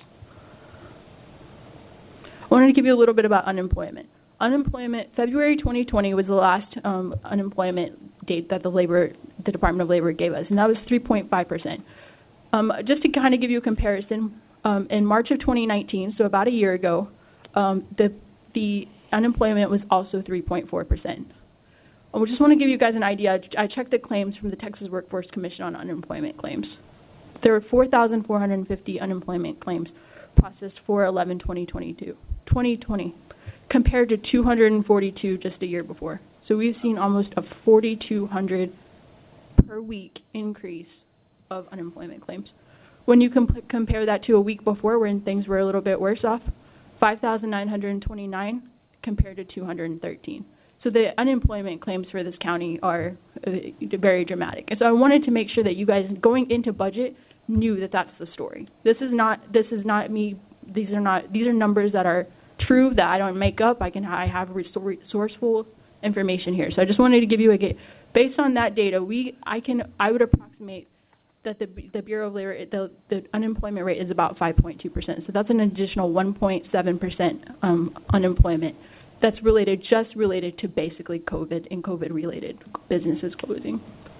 I wanted to give you a little bit about unemployment. Unemployment, February twenty twenty was the last um, unemployment date that the labor, the Department of Labor gave us, and that was three point five percent. Um, just to kind of give you a comparison, um, in March of twenty nineteen, so about a year ago, um, the the unemployment was also three point four percent. I just want to give you guys an idea. I checked the claims from the Texas Workforce Commission on unemployment claims. There were four thousand four hundred fifty unemployment claims processed for eleven twenty twenty-two, twenty twenty, compared to two hundred forty-two just a year before. So we've seen almost a forty-two hundred per week increase of unemployment claims. When you comp- compare that to a week before when things were a little bit worse off, five thousand nine hundred twenty-nine compared to two hundred thirteen. So the unemployment claims for this county are uh, very dramatic. And so I wanted to make sure that you guys going into budget knew that that's the story. This is not this is not me these are not these are numbers that are true, that I don't make up. I can I have resourceful information here. So I just wanted to give you a based on that data, we I can I would approximate that the the Bureau of Labor the the unemployment rate is about five point two percent. So that's an additional one point seven percent um, unemployment. That's related, just related to basically COVID and COVID-related businesses closing.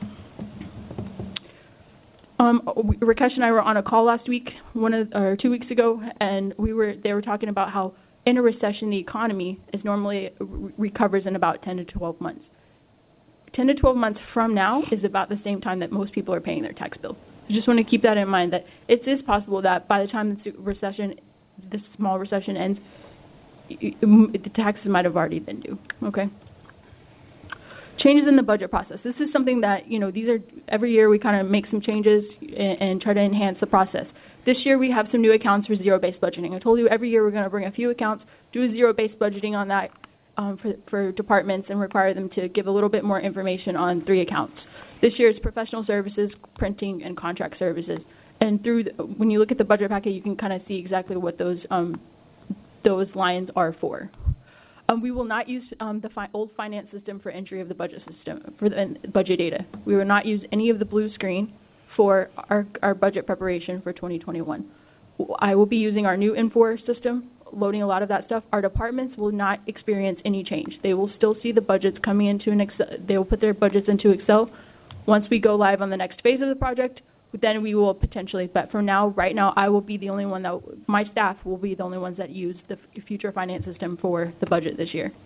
Um, Rakesh and I were on a call last week, one of, or two weeks ago, and we were they were talking about how in a recession the economy is normally re- recovers in about ten to twelve months. ten to twelve months from now is about the same time that most people are paying their tax bill. I just want to keep that in mind, that it is possible that by the time the recession, this small recession ends, the taxes might have already been due, okay? Changes in the budget process. This is something that, you know, these are, every year we kind of make some changes and, and try to enhance the process. This year we have some new accounts for zero-based budgeting. I told you every year we're going to bring a few accounts, do a zero-based budgeting on that um, for, for departments and require them to give a little bit more information on three accounts. This year it's professional services, printing, and contract services. And through, the, when you look at the budget packet, you can kind of see exactly what those um, those lines are for. Um, we will not use um, the fi- old finance system for entry of the budget system, for the uh, budget data. We will not use any of the blue screen for our, our budget preparation for twenty twenty-one. I will be using our new Infor system loading a lot of that stuff, our departments will not experience any change. They will still see the budgets coming into an Excel. They will put their budgets into Excel. Once we go live on the next phase of the project, then we will potentially, but for now, right now, I will be the only one that, my staff will be the only ones that use the f- future finance system for the budget this year.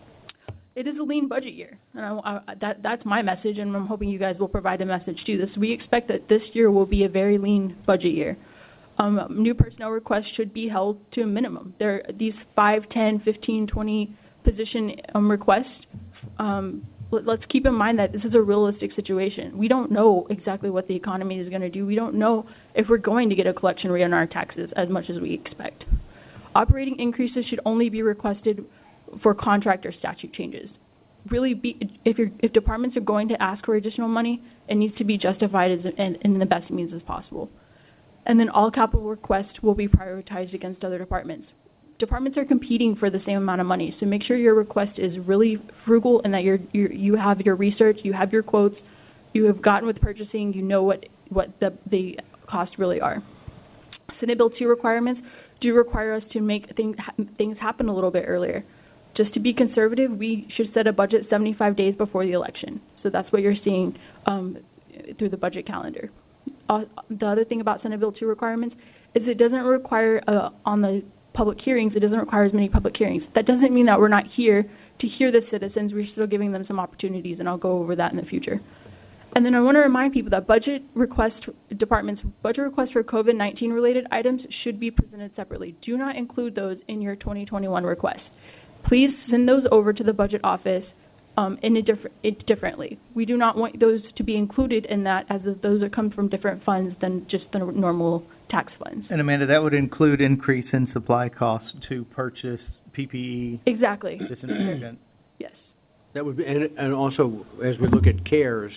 It is a lean budget year, and I, I, that, that's my message, and I'm hoping you guys will provide a message too. This, we expect that this year will be a very lean budget year. Um, new personnel requests should be held to a minimum. There, these five, ten, fifteen, twenty position um, requests, um, let, let's keep in mind that this is a realistic situation. We don't know exactly what the economy is going to do. We don't know if we're going to get a collection rate on our taxes as much as we expect. Operating increases should only be requested for contract or statute changes. Really, be, if, you're, if departments are going to ask for additional money, it needs to be justified as, in, in the best means as possible. And then all capital requests will be prioritized against other departments. Departments are competing for the same amount of money, so make sure your request is really frugal and that you're, you're, you have your research, you have your quotes, you have gotten with purchasing, you know what, what the, the costs really are. Senate Bill two requirements do require us to make things, things happen a little bit earlier. Just to be conservative, we should set a budget seventy-five days before the election. So that's what you're seeing um, through the budget calendar. Uh, the other thing about Senate Bill two requirements is it doesn't require, uh, on the public hearings, it doesn't require as many public hearings. That doesn't mean that we're not here to hear the citizens. We're still giving them some opportunities, and I'll go over that in the future. And then I want to remind people that budget request departments, budget requests for COVID nineteen related items should be presented separately. Do not include those in your twenty twenty-one request. Please send those over to the budget office um, in a different, it differently. We do not want those to be included in that, as those are come from different funds than just the normal tax funds. And Amanda, that would include increase in supply costs to purchase P P E. Exactly. Disinfectant. Yes. That would be, and, and also, as we look at CARES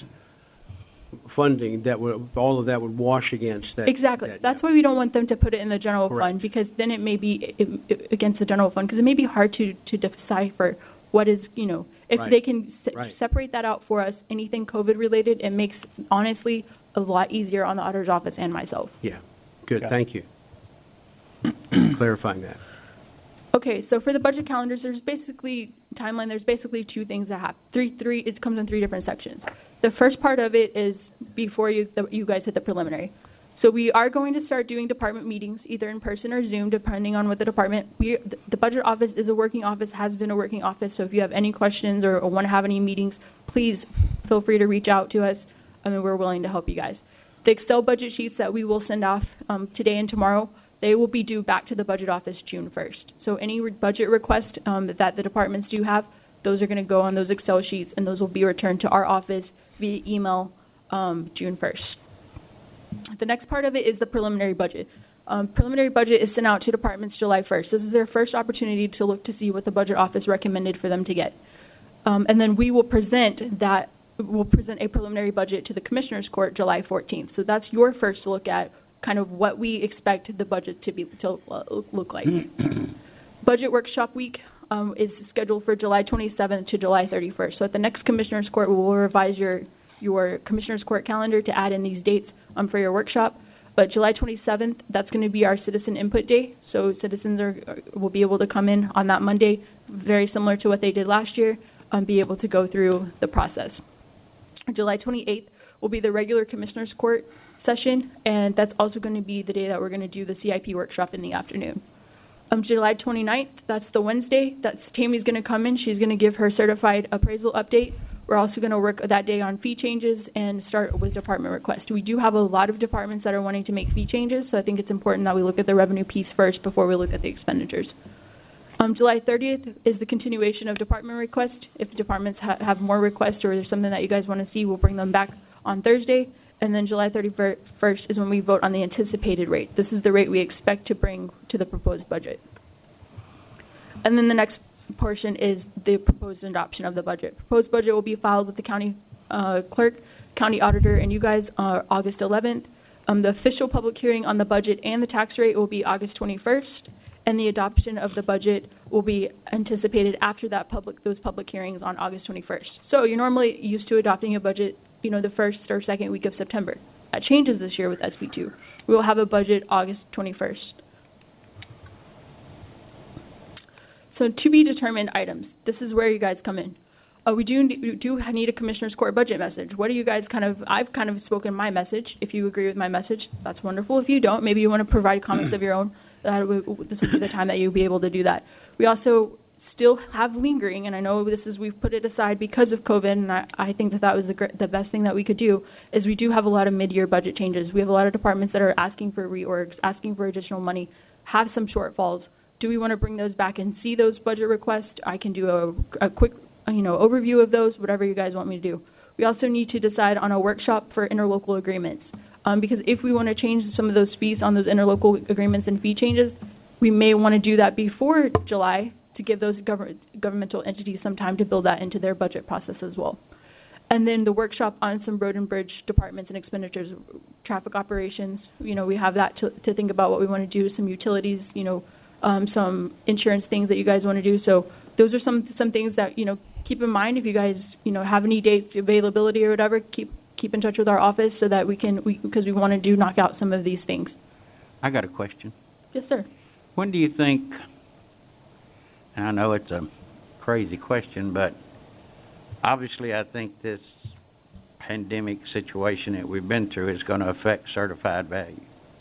funding, that would, all of that would wash against that. Exactly. that, That's why we don't want them to put it in the general Correct. fund, because then it may be it, it, against the general fund, because it may be hard to, to decipher what is, you know, if Right. they can se- Right. separate that out for us, anything COVID related, it makes, honestly, a lot easier on the auditor's office and myself. Yeah, good, Okay. thank you. Clarifying that. Okay, so for the budget calendars, there's basically, timeline, there's basically two things that happen. Three, three, it comes in three different sections. The first part of it is before you, the, you guys hit the preliminary. So we are going to start doing department meetings, either in person or Zoom, depending on what the department, we, the, the budget office is a working office, has been a working office, so if you have any questions or, or want to have any meetings, please feel free to reach out to us. I mean, we're willing to help you guys. The Excel budget sheets that we will send off um, today and tomorrow, they will be due back to the budget office June first. So any re- budget request um, that the departments do have, those are going to go on those Excel sheets, and those will be returned to our office via email um, June first. The next part of it is the preliminary budget. Um, preliminary budget is sent out to departments July first. This is their first opportunity to look to see what the budget office recommended for them to get. Um, and then we will present that, we'll present a preliminary budget to the Commissioners Court July fourteenth. So that's your first look at kind of what we expect the budget to be to uh, look like. Budget workshop week um, is scheduled for July twenty-seventh to July thirty-first. So at the next Commissioners Court, we will revise your your Commissioners Court calendar to add in these dates um, for your workshop. But July twenty-seventh, that's going to be our citizen input day. So citizens are, are will be able to come in on that Monday, very similar to what they did last year, um, be able to go through the process. July twenty-eighth will be the regular Commissioners Court session, and that's also going to be the day that we're going to do the C I P workshop in the afternoon. Um, July twenty-ninth, that's the Wednesday, that's Tammy's going to come in. She's going to give her certified appraisal update. We're also going to work that day on fee changes and start with department requests. We do have a lot of departments that are wanting to make fee changes, so I think it's important that we look at the revenue piece first before we look at the expenditures. Um, July thirtieth is the continuation of department requests. If departments ha- have more requests or there's something that you guys want to see, we'll bring them back on Thursday. And then July thirty-first is when we vote on the anticipated rate. This is the rate we expect to bring to the proposed budget. And then the next portion is the proposed adoption of the budget. Proposed budget will be filed with the county uh, clerk, county auditor, and you guys uh, August eleventh. Um, the official public hearing on the budget and the tax rate will be August twenty-first, and the adoption of the budget will be anticipated after that public those public hearings on August twenty-first. So you're normally used to adopting a budget, you know, the first or second week of September. That changes this year with S B two. We will have a budget August twenty-first. So to be determined items, this is where you guys come in. Uh, we do, we do need a Commissioner's Court budget message. What do you guys kind of, I've kind of spoken my message. If you agree with my message, that's wonderful. If you don't, maybe you want to provide comments of your own. That would, this would be the time that you'll be able to do that. We also still have lingering, and I know this is, we've put it aside because of COVID, and I, I think that that was the, gr- the best thing that we could do, is we do have a lot of mid-year budget changes. We have a lot of departments that are asking for reorgs, asking for additional money, have some shortfalls. Do we want to bring those back and see those budget requests? I can do a, a quick, you know, overview of those, whatever you guys want me to do. We also need to decide on a workshop for interlocal agreements, um, because if we want to change some of those fees on those interlocal agreements and fee changes, we may want to do that before July to give those government, governmental entities some time to build that into their budget process as well. And then the workshop on some road and bridge departments and expenditures, traffic operations, you know, we have that to, to think about what we want to do, some utilities, you know, um, some insurance things that you guys want to do. So those are some some things that, you know, keep in mind. If you guys, you know, have any date availability or whatever, keep keep in touch with our office so that we can, we, because we want to do knock out some of these things. I got a question. Yes, sir. When do you think, and I know it's a crazy question, but obviously I think this pandemic situation that we've been through is going to affect certified value.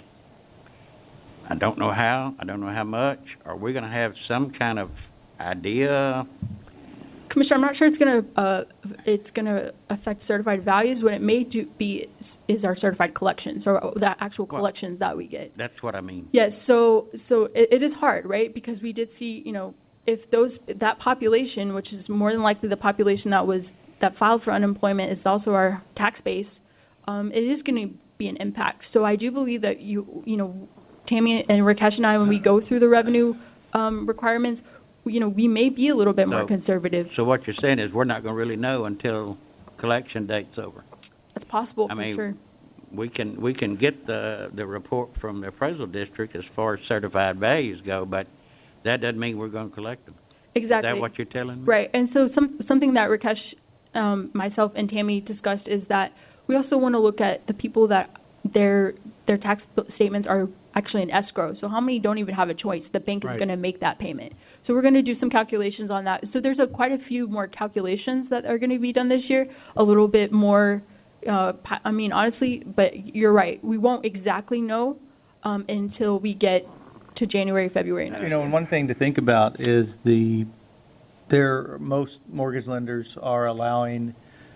I don't know how, I don't know how much. Are we going to have some kind of idea? Commissioner, I'm not sure it's going to uh, it's going to affect certified values. What it may do be is, is our certified collections, or the actual collections well, that we get. That's what I mean. Yes. So so it, it is hard, right? Because we did see, you know, if those that population, which is more than likely the population that was that filed for unemployment, is also our tax base. Um, it is going to be an impact. So I do believe that you you know, Tammy and Rakesh and I, when we go through the revenue um, requirements, you know, we may be a little bit more so, conservative. So what you're saying is we're not going to really know until collection date's over. That's possible, I for mean, sure. we can we can get the the report from the appraisal district as far as certified values go, but that doesn't mean we're going to collect them. Exactly. Is that what you're telling me? Right. And so some something that Rakesh, um, myself, and Tammy discussed is that we also want to look at the people that their their tax statements are actually in escrow. So how many don't even have a choice? The bank is right. going to make that payment. So we're going to do some calculations on that. So there's a, quite a few more calculations that are going to be done this year, a little bit more, uh, I mean, honestly, but you're right. We won't exactly know um, until we get to January, February. You know, and one thing to think about is the, there, most mortgage lenders are allowing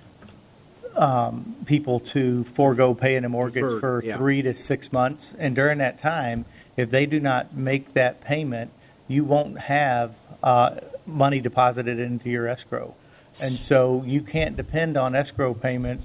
um, people to forego paying a mortgage Deferred, for yeah. three to six months. And during that time, if they do not make that payment, you won't have uh, money deposited into your escrow. And so you can't depend on escrow payments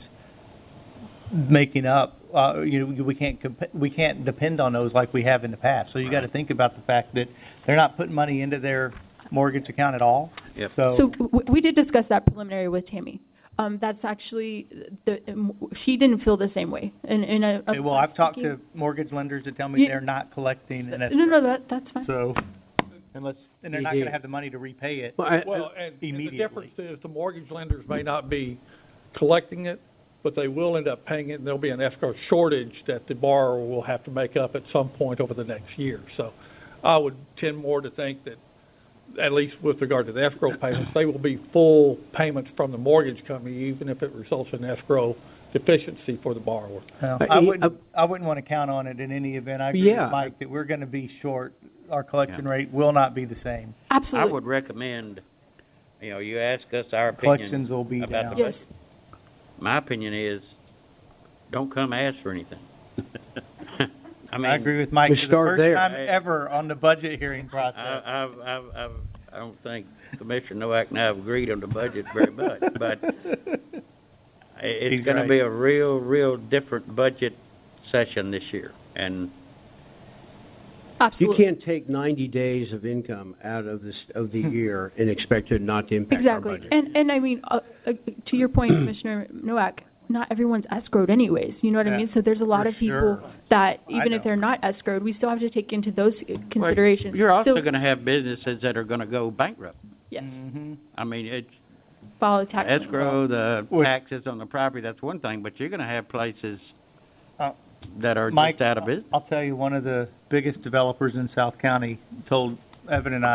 making up. Uh, you know, we can't comp- we can't depend on those like we have in the past. So you got to think about the fact that they're not putting money into their mortgage account at all. Yep. So, So w- we did discuss that preliminary with Tammy. Um, that's actually the um, she didn't feel the same way. And, and a, okay, well, I've talked to mortgage lenders that tell me You- they're not collecting an escrow. No, no, that that's fine. So unless and they're not going to have the money to repay it. Well, I, Well, and, and the Immediately. difference is the mortgage lenders may not be collecting it, but they will end up paying it, and there'll be an escrow shortage that the borrower will have to make up at some point over the next year. So I would tend more to think that, at least with regard to the escrow payments, they will be full payments from the mortgage company, even if it results in escrow deficiency for the borrower. Well, Uh, I e- wouldn't. uh, I wouldn't want to count on it in any event. I agree Yeah. with Mike that we're going to be short. Our collection Yeah. rate will not be the same. Absolutely. I would recommend, you know, you ask us our opinion Collections will be about down. the Yes. budget. My opinion is, don't come ask for anything. I mean, I agree with Mike. we For the start first there. time I- ever on the budget hearing process. I, I've, I've, I've, I don't think Commissioner Nowak and I have agreed on the budget very much, but i- it's He's going right. to be a real, real different budget session this year, and you Absolutely. can't take ninety days of income out of this, of the year and expect it not to impact our Exactly. budget. And and I mean, uh, uh, to your point, Commissioner Nowak, not everyone's escrowed anyways. You know what Yeah, I mean? So there's a lot for of people sure. that I even if know. they're not escrowed, we still have to take into those uh, Well, considerations. you're also So- going to have businesses that are going to go bankrupt. Yes. Mm-hmm. I mean, it's Follow tax. escrow, the Well- taxes on the property, that's one thing, but you're going to have places Uh, that are Mike, just out of business. I'll tell you, one of the biggest developers in South County told Evan and I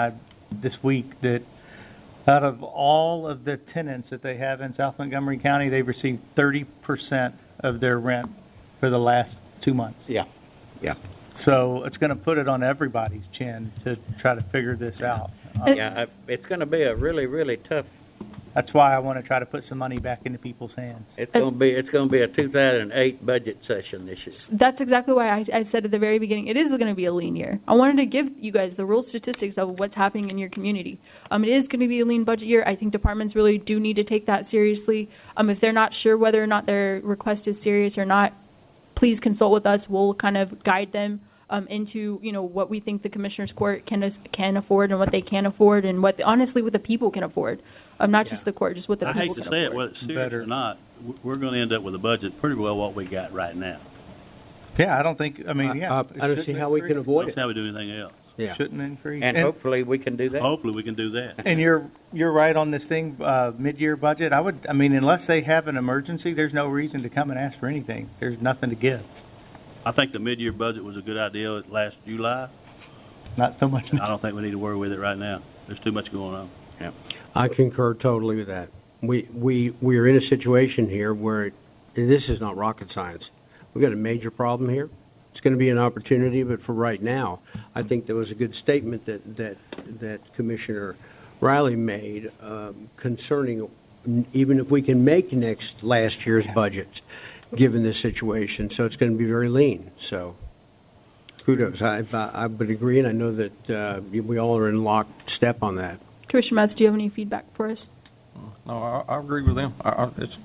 this week that out of all of the tenants that they have in South Montgomery County, they've received thirty percent of their rent for the last two months. Yeah, yeah. So it's going to put it on everybody's chin to try to figure this out. Um, Yeah, I- it's gonna be a really, really tough, That's why I want to try to put some money back into people's hands. it's gonna be, it's gonna be a two thousand eight budget session this year. That's exactly why I, I said at the very beginning, it is going to be a lean year. I wanted to give you guys the real statistics of what's happening in your community. Um, it is going to be a lean budget year. I think departments really do need to take that seriously. Um, if they're not sure whether or not their request is serious or not, please consult with us. We'll kind of guide them um, into, you know, what we think the Commissioners Court can can afford and what they can't afford, and what honestly what the people can afford. Um, not just the court, just what the I people hate to can say it, afford. whether it's serious or not, w- we're gonna end up with a budget pretty well what we got right now. Yeah, I don't think, I mean, yeah. I- I it don't see shouldn't how we can increase. avoid Don't it. see how we do anything else. Yeah. Shouldn't increase. And hopefully we can do that. Hopefully, we can do that. And you're, you're right on this thing, uh, mid-year budget. I would, I mean, unless they have an emergency, there's no reason to come and ask for anything. There's nothing to give. I think the mid-year budget was a good idea last July. Not so much. I don't think we need to worry with it right now. There's too much going on. Yeah. I concur totally with that. We, we, we are in a situation here where it, this is not rocket science. We've got a major problem here. It's going to be an opportunity, but for right now, I think there was a good statement that, that, that Commissioner Riley made um, concerning even if we can make next, last year's budget, given this situation. So it's going to be very lean. So kudos. I, I, I would agree, and I know that uh, we all are in lockstep on that. Commissioner Metz, do you have any feedback for us? No, I, I agree with them. I, I, it's,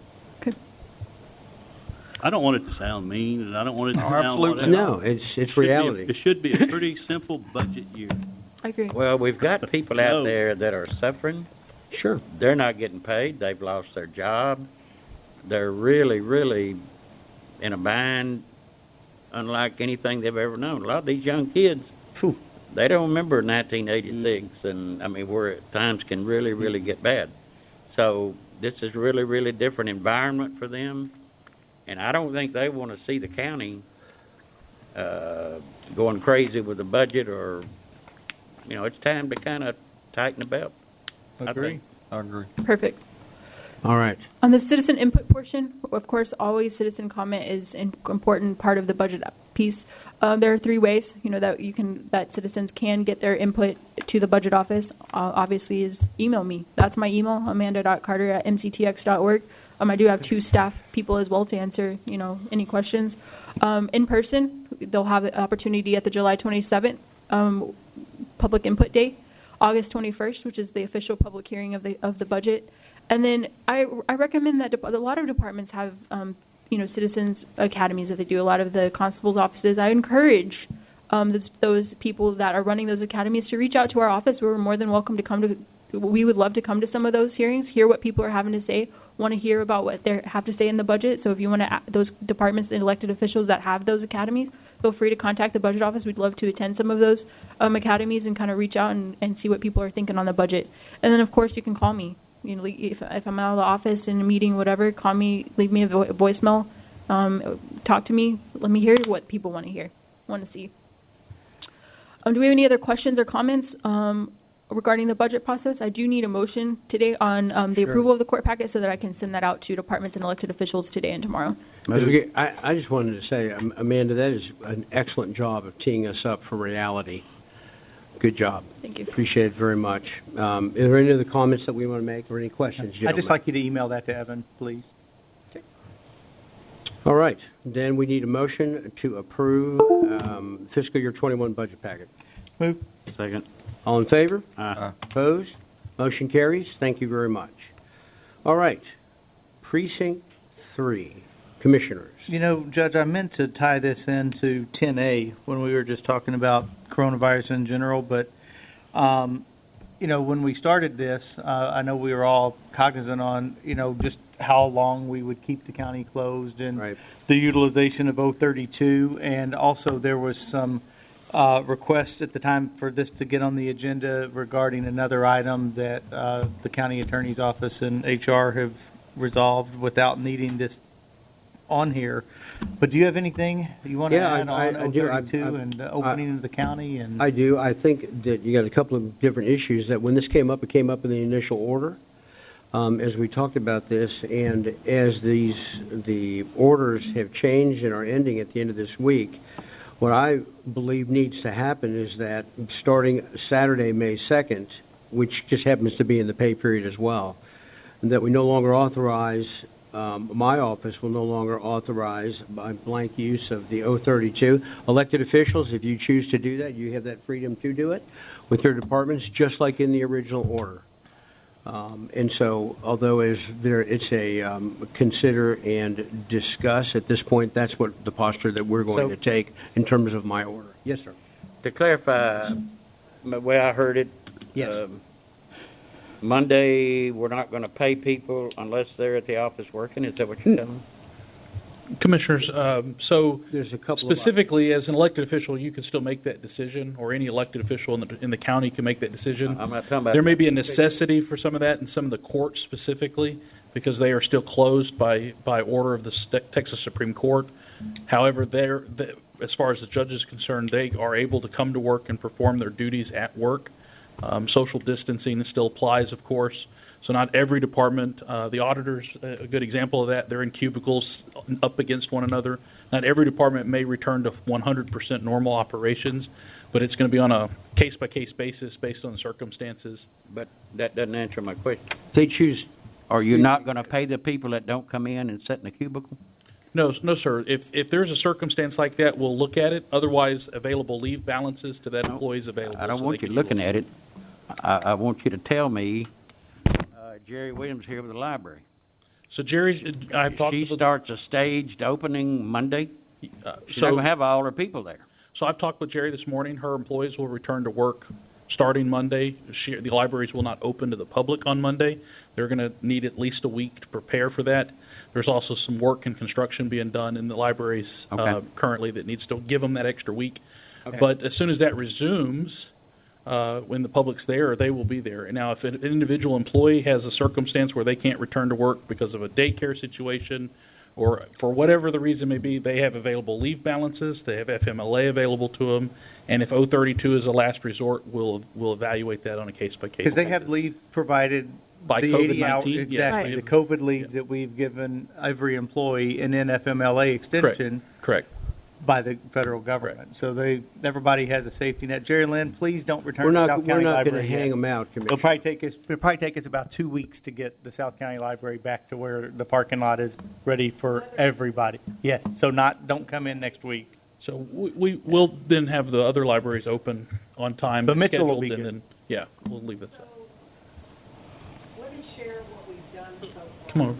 I don't want it to sound mean, and I don't want it to No, sound absolutely whatever. No, it's it's It should be a- reality. It should be a pretty simple budget year. I agree. Well, we've got people out No. there that are suffering. Sure. They're not getting paid. They've lost their job. They're really, really in a bind, unlike anything they've ever known. A lot of these young kids, Phew. they don't remember nineteen eighty-six, and I mean, where times can really, really get bad. So this is really, really different environment for them, and I don't think they want to see the county uh, going crazy with the budget, or you know, it's time to kind of tighten the belt. I Agree. think. I agree. Perfect. All right. On the citizen input portion, of course, always citizen comment is an important part of the budget piece. Um, there are three ways, you know, that you can that citizens can get their input to the budget office. Uh, obviously, is email me. That's my email, amanda dot carter at m c t x dot org. Um, I do have two staff people as well to answer, you know, any questions. Um, in person, they'll have the opportunity at the July twenty-seventh um, public input day, August twenty-first, which is the official public hearing of the of the budget. And then I, I recommend that de- a lot of departments have, um, you know, citizens academies that they do. A lot of the constables' offices. I encourage um, those, those people that are running those academies to reach out to our office. We're more than welcome to come to. We would love to come to some of those hearings, hear what people are having to say, want to hear about what they have to say in the budget. So if you want to, those departments and elected officials that have those academies, feel free to contact the budget office. We'd love to attend some of those um, academies and kind of reach out and, and see what people are thinking on the budget. And then, of course, you can call me. You know, if, if I'm out of the office in a meeting, whatever, call me, leave me a vo- voicemail, um, talk to me. Let me hear what people want to hear, want to see. Um, do we have any other questions or comments um, regarding the budget process? I do need a motion today on um, the Sure. approval of the court packet so that I can send that out to departments and elected officials today and tomorrow. Okay, I, I just wanted to say, um, Amanda, that is an excellent job of teeing us up for reality. Good job. Thank you. Appreciate it very much. Um, are there any other comments that we want to make or any questions, I'd gentlemen? just like you to email that to Evan, please. All right, then we need a motion to approve um, fiscal year twenty-one budget packet. Move. Second. All in favor? Uh, Opposed? Motion carries. Thank you very much. All right, precinct three, commissioners. You know, Judge, I meant to tie this into ten A when we were just talking about coronavirus in general, but, um, you know, when we started this, uh, I know we were all cognizant on, you know, just how long we would keep the county closed and Right. the utilization of O thirty-two, and also there was some uh, requests at the time for this to get on the agenda regarding another item that uh, the county attorney's office and H R have resolved without needing this on here. But do you have anything you want to Yeah, I- add I- on I do. I- O thirty-two I- and the opening of the county and? I do. I think that you got a couple of different issues, that when this came up, it came up in the initial order, um, as we talked about this, and as these, the orders have changed and are ending at the end of this week, what I believe needs to happen is that starting Saturday, May second, which just happens to be in the pay period as well, and that we no longer authorize, um, my office will no longer authorize by blank use of the O thirty-two. Elected officials, if you choose to do that, you have that freedom to do it with your departments, just like in the original order. Um, and so, although is there, it's a um, consider and discuss, at this point, that's what the posture that we're going So- to take in terms of my order. Yes, sir. To clarify, the way I heard it, Yes. um, Monday, we're not gonna pay people unless they're at the office working, is that what you're telling me? Commissioners, um, so There's a couple of... specifically, as an elected official, you can still make that decision, or any elected official in the, in the county can make that decision. I'm not talking about... There may be a necessity for some of that in some of the courts specifically, because they are still closed by, by order of the St- Texas Supreme Court. However, they're, they, as far as the judge is concerned, they are able to come to work and perform their duties at work. Um, social distancing still applies, of course. So not every department, uh, the auditors, a good example of that, they're in cubicles up against one another. Not every department may return to one hundred percent normal operations, but it's going to be on a case-by-case basis based on the circumstances. But that doesn't answer my question. They choose... Are you not gonna pay the people that don't come in and sit in the cubicle? No, no, sir. If, if there's a circumstance like that, we'll look at it. Otherwise, available leave balances to that employee is available. I don't so want they you can looking at it. I, I want you to tell me, uh, Jerry Williams here with the library. So Jerry, I've talked She to the... starts a staged opening Monday. Uh, She's not so, gonna have all her people there. so I've talked with Jerry this morning. Her employees will return to work starting Monday. She, the libraries will not open to the public on Monday. They're going to need at least a week to prepare for that. There's also some work and construction being done in the libraries uh, Okay. currently that needs to give them that extra week. Okay. But as soon as that resumes, uh, when the public's there, they will be there. Now, if an individual employee has a circumstance where they can't return to work because of a daycare situation, or for whatever the reason may be, they have available leave balances, they have F M L A available to them, and if O thirty-two is a last resort, we'll, we'll evaluate that on a case-by-case basis. Because they have leave provided, By the eighty hour, COVID nineteen, yes. exactly, the COVID leave that we've given every employee, and then F M L A extension Correct. by the federal government. So they, everybody has a safety net. Jerry Lynn, please don't return We're to not, South we're County not going to Library yet. hang them out, It'll Commissioner. probably take us, it'll probably take us about two weeks to get the South County Library back to where the parking lot is ready for everybody. Yes, so not, don't come in next week. So we, we will then have the other libraries open on time, But Mitchell will scheduled, be and good. then, yeah, we'll leave it. Let me share what we've done so far. Come on over.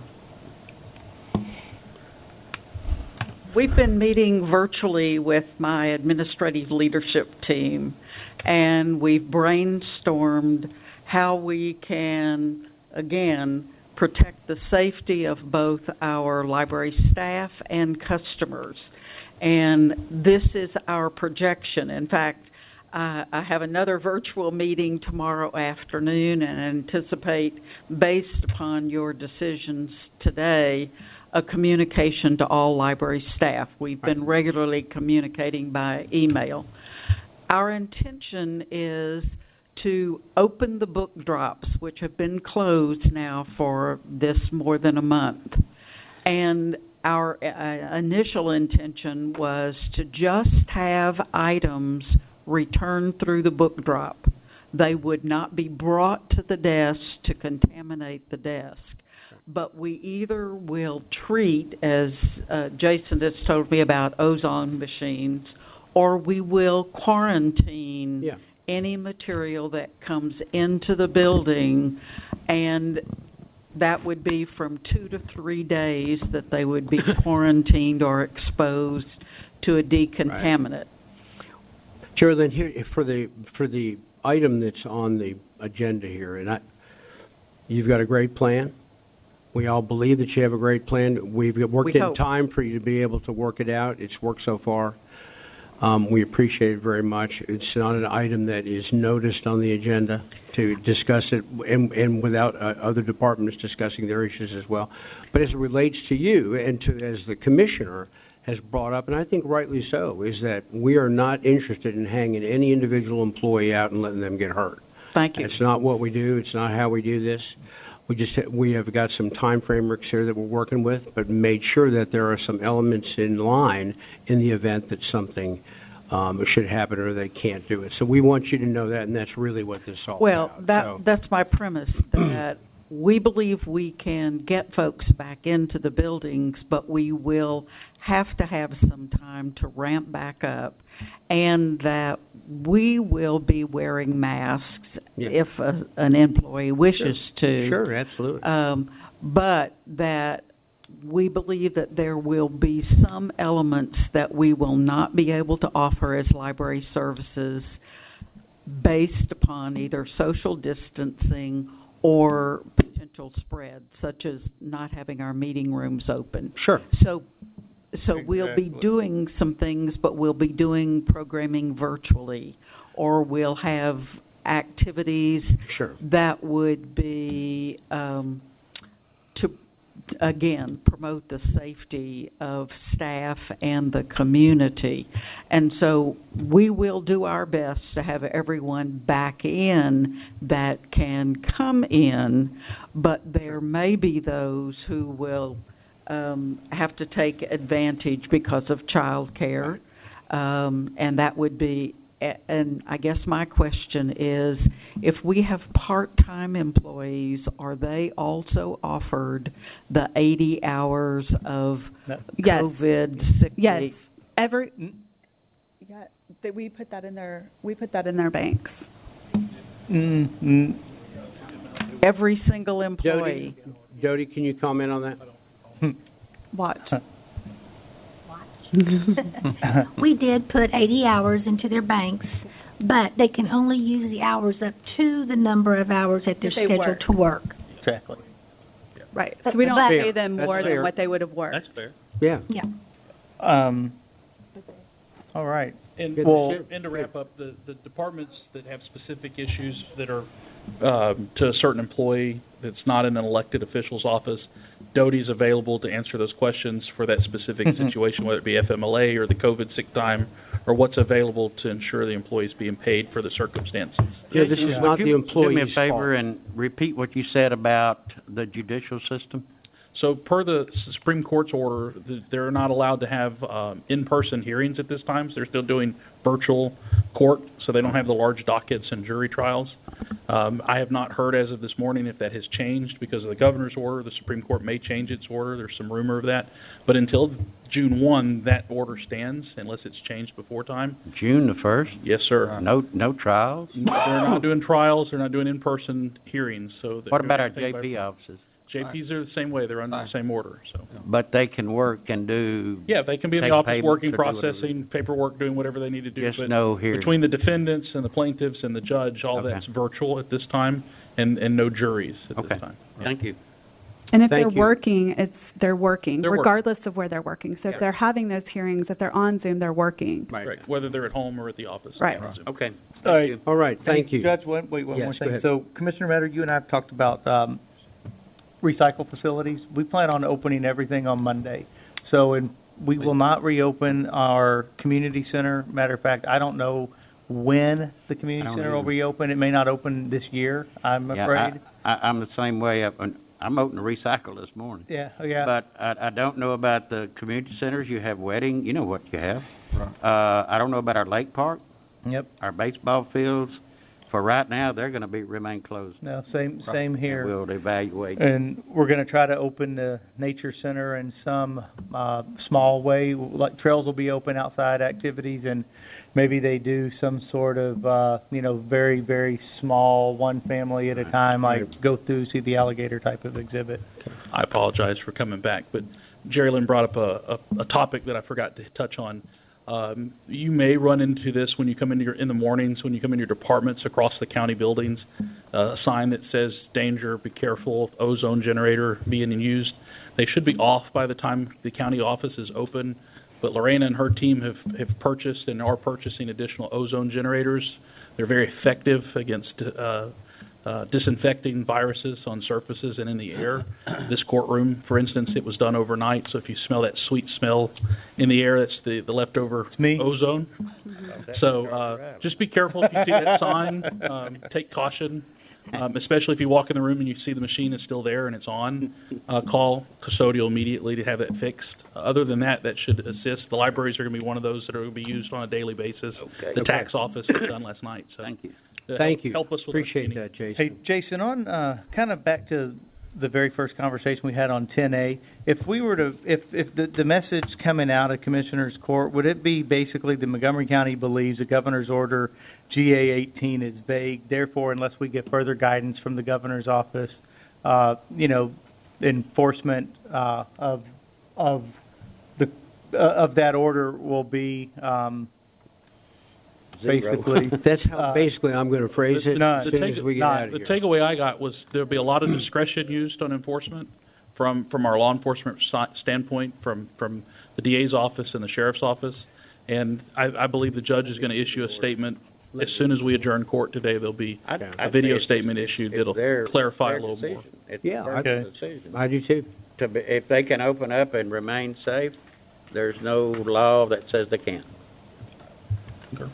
We've been meeting virtually with my administrative leadership team, and we've brainstormed how we can, again, protect the safety of both our library staff and customers. And this is our projection. In fact, uh, I have another virtual meeting tomorrow afternoon and anticipate, based upon your decisions today, a communication to all library staff. We've been regularly communicating by email. Our intention is to open the book drops, which have been closed now for this more than a month. And our uh, initial intention was to just have items returned through the book drop. They would not be brought to the desk to contaminate the desk. But we either will treat, as uh, Jason has told me about ozone machines, or we will quarantine Yeah. any material that comes into the building, and that would be from two to three days that they would be quarantined or exposed to a decontaminant. Geraldine, here, for the, for the item that's on the agenda here, and I, you've got a great plan. We all believe that you have a great plan. We've worked We in hope. time for you to be able to work it out. It's worked so far. Um, we appreciate it very much. It's not an item that is noticed on the agenda to discuss it, and, and without uh, other departments discussing their issues as well. But as it relates to you, and to, as the commissioner has brought up, and I think rightly so, is that we are not interested in hanging any individual employee out and letting them get hurt. Thank you. It's not what we do. It's not how we do this. We just, we have got some time frameworks here that we're working with, but made sure that there are some elements in line in the event that something um, should happen or they can't do it. So we want you to know that, and that's really what this is all Well, about. that, So- that's my premise, that we believe we can get folks back into the buildings, but we will have to have some time to ramp back up, and that we will be wearing masks Yeah. if a, an employee wishes to. Sure, absolutely. Um, but that we believe that there will be some elements that we will not be able to offer as library services based upon either social distancing or potential spread, such as not having our meeting rooms open. Sure. So, so we'll be Exactly. doing some things, but we'll be doing programming virtually, or we'll have activities Sure. that would be um, to, again, promote the safety of staff and the community. And so we will do our best to have everyone back in that can come in, but there may be those who will um, have to take advantage because of childcare, um, and that would be. And I guess my question is, if we have part-time employees, are they also offered the eighty hours of Yes. COVID sick Yes. leave? Every, yeah, that we put that in their, we put that in their banks. Mm, mm, Every single employee? Jody, Jody, can you comment on that? Watch. We did put eighty hours into their banks, but they can only use the hours up to the number of hours that they're That they scheduled work. to work. Exactly. Right. So we don't But- pay them That's more fair. than what they would have worked. That's fair. Yeah. Yeah. Um, all right. And, Good. Well- and to wrap up, the, the departments that have specific issues that are, um, to a certain employee that's not in an elected official's office, Doty's available to answer those questions for that specific Mhm. situation, whether it be F M L A or the COVID sick time, or what's available to ensure the employee's being paid for the circumstances. Yeah, this is Yeah. not Would the you employee's do me a favor fault. and repeat what you said about the judicial system? So per the Supreme Court's order, th- they're not allowed to have um, in-person hearings at this time. So they're still doing virtual court, so they don't have the large dockets and jury trials. Um, I have not heard as of this morning if that has changed because of the governor's order. The Supreme Court may change its order. There's some rumor of that. But until June first, that order stands unless it's changed before time. June the first? Yes, sir. No, no trials? They're not doing trials. They're not doing in-person hearings. So that- What about our J everything by- P offices? J Ps are the same way. They're under the same order, so. But they can work and do, Yeah, they can be in the Take office payments working, or do whatever. processing, paperwork, doing whatever they need to do. just but no hearing? between the defendants and the plaintiffs and the judge, all Okay. that's virtual at this time, and, and no juries at Okay. this time. Thank you. And if Thank they're you. working, it's, they're working, They're working. regardless of where they're working. So Yeah. if they're having those hearings, if they're on Zoom, they're working. Right. Right, whether they're at home or at the office. Right. Okay. All right. All right, thank you. Judge, one, wait, one Yes, more go thing. ahead. So Commissioner Metter, you and I have talked about, um, recycle facilities. We plan on opening everything on Monday. So, and we will not reopen our community center. Matter of fact, I don't know when the community I don't center will either. reopen. It may not open this year, I'm Yeah, afraid. I, I, I'm the same way. Up- I'm open to recycle this morning. Yeah, oh, yeah. But I, I don't know about the community centers. You have wedding, you know what you have. Uh, I don't know about our lake park, Yep. our baseball fields. For right now, they're gonna be, remain closed. No, same, same here. We'll evaluate. And we're gonna try to open the nature center in some, uh, small way, like trails will be open, outside activities, and maybe they do some sort of, uh, you know, very, very small, one family at a time, like go through, see the alligator type of exhibit. I apologize for coming back, but Jerry Lynn brought up a, a, a topic that I forgot to touch on. Um, you may run into this when you come into your, in the mornings, when you come into your departments across the county buildings, uh, a sign that says, danger, be careful, ozone generator being used. They should be off by the time the county office is open, but Lorena and her team have, have purchased and are purchasing additional ozone generators. They're very effective against uh, uh, disinfecting viruses on surfaces and in the air. This courtroom, for instance, it was done overnight, so if you smell that sweet smell in the air, that's the, the leftover ozone. So uh, just be careful if you see that sign. Um, take caution, um, especially if you walk in the room and you see the machine is still there and it's on. Uh, call custodial immediately to have that fixed. Uh, other than that, that should assist. The libraries are going to be one of those that are going to be used on a daily basis. Okay. The Okay. tax office was done last night. So Thank you. uh, Thank help, you. Help us with Appreciate our that, Jason. Hey, Jason, on, uh, kind of back to the very first conversation we had on ten A, if we were to, if, if the, the message coming out of Commissioner's Court, would it be basically that Montgomery County believes the governor's order G A eighteen is vague, therefore, unless we get further guidance from the governor's office, uh, you know, enforcement, uh, of, of the, uh, of that order will be, um, basically. That's how uh, basically I'm going to phrase it The- as the soon take- as we get not- out of The here. takeaway I got was there'll be a lot of discretion used on enforcement from, from our law enforcement si- standpoint, from, from the D A's office and the sheriff's office. And I, I believe the judge is going to issue a statement. As soon as we adjourn court today, there'll be I'd- a I'd video say it's- statement issued it's that'll their- clarify their a little more. decision. It's Yeah, the I- person's Okay. decision. I do too. To be, if they can open up and remain safe, there's no law that says they can't. Okay.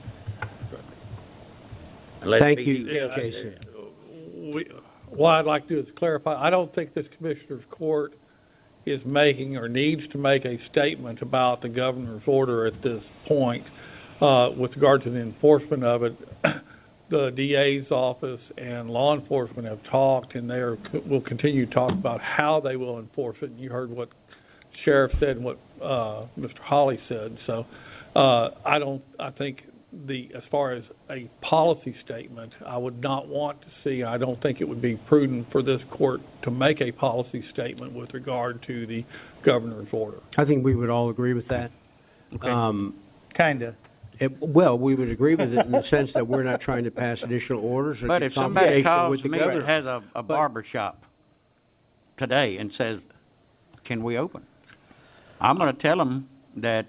Unless Thank P you, D tells them Jason. We, what I'd like to do is clarify, I don't think this Commissioner's Court is making or needs to make a statement about the governor's order at this point, uh, with regard to the enforcement of it. The D A's office and law enforcement have talked, and they are, will continue to talk about how they will enforce it. You heard what Sheriff said and what, uh, Mister Holly said, so, uh, I don't, I think the, as far as a policy statement, I would not want to see, I don't think it would be prudent for this court to make a policy statement with regard to the governor's order. I think we would all agree with that. Okay. Um, Kinda. it, well, we would agree with it in the sense that we're not trying to pass additional orders or But get if somebody confrontation calls with the me that governor. has a, a barber shop today and says, can we open? I'm gonna tell them that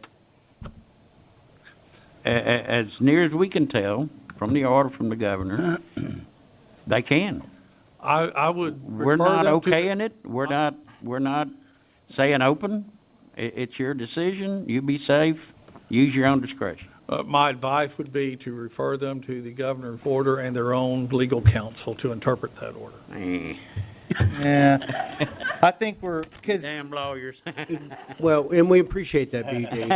a- a- as near as we can tell from the order from the governor, they can. I, I would We're refer not them to the- okaying it, we're not, we're not saying open. I- it's your decision, you be safe, use your own discretion. Uh, my advice would be to refer them to the governor's order and their own legal counsel to interpret that order. Eh. Yeah. I think we're, cause, Damn lawyers. Well, and we appreciate that, B J.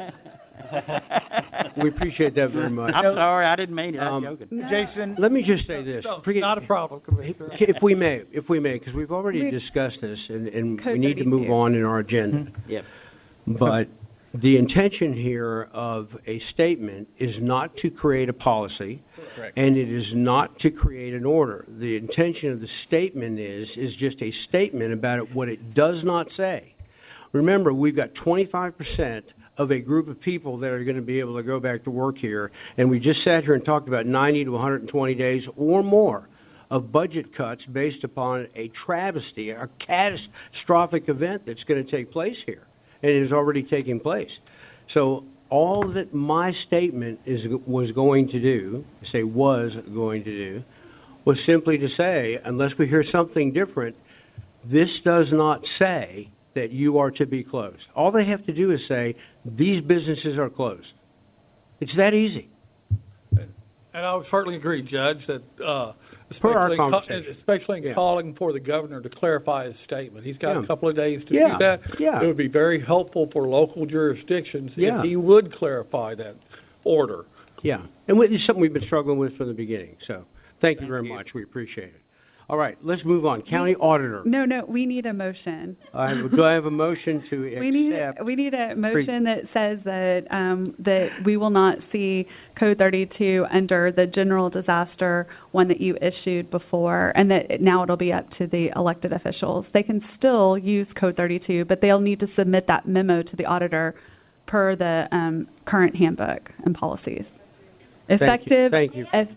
We appreciate that very much. I'm sorry, I didn't mean it, I'm Um, joking. Jason, Let me just say this. No, Forget- not a problem, Commissioner. If we may, if we may, because we've already We- discussed this, and, and we Code need to move thirty-two. on in our agenda. Yep. But the intention here of a statement is not to create a policy, Correct. and it is not to create an order. The intention of the statement is, is just a statement about it, what it does not say. Remember, we've got twenty-five percent of a group of people that are going to be able to go back to work here, and we just sat here and talked about ninety to one hundred twenty days or more of budget cuts based upon a travesty, a catastrophic event that's going to take place here, and it is already taking place. So all that my statement is was going to do, say was going to do, was simply to say, unless we hear something different, this does not say that you are to be closed. All they have to do is say, these businesses are closed. It's that easy. And I would certainly agree, Judge, that, uh, Per our especially, in ca- conversation. especially in Yeah. calling for the governor to clarify his statement. He's got Yeah. a couple of days to Yeah, do that. yeah. It would be very helpful for local jurisdictions Yeah. if he would clarify that order. Yeah, and we- it's something we've been struggling with from the beginning, so thank you Thank very you. much, we appreciate it. All right, let's move on. County Auditor. No, no, we need a motion. I have- Do I have a motion to We need, accept? we need a motion that says that, um, that we will not see Code thirty-two under the general disaster one that you issued before, and that it- now it'll be up to the elected officials. They can still use Code thirty-two, but they'll need to submit that memo to the auditor per the, um, current handbook and policies. you. Effective. Thank you. eff-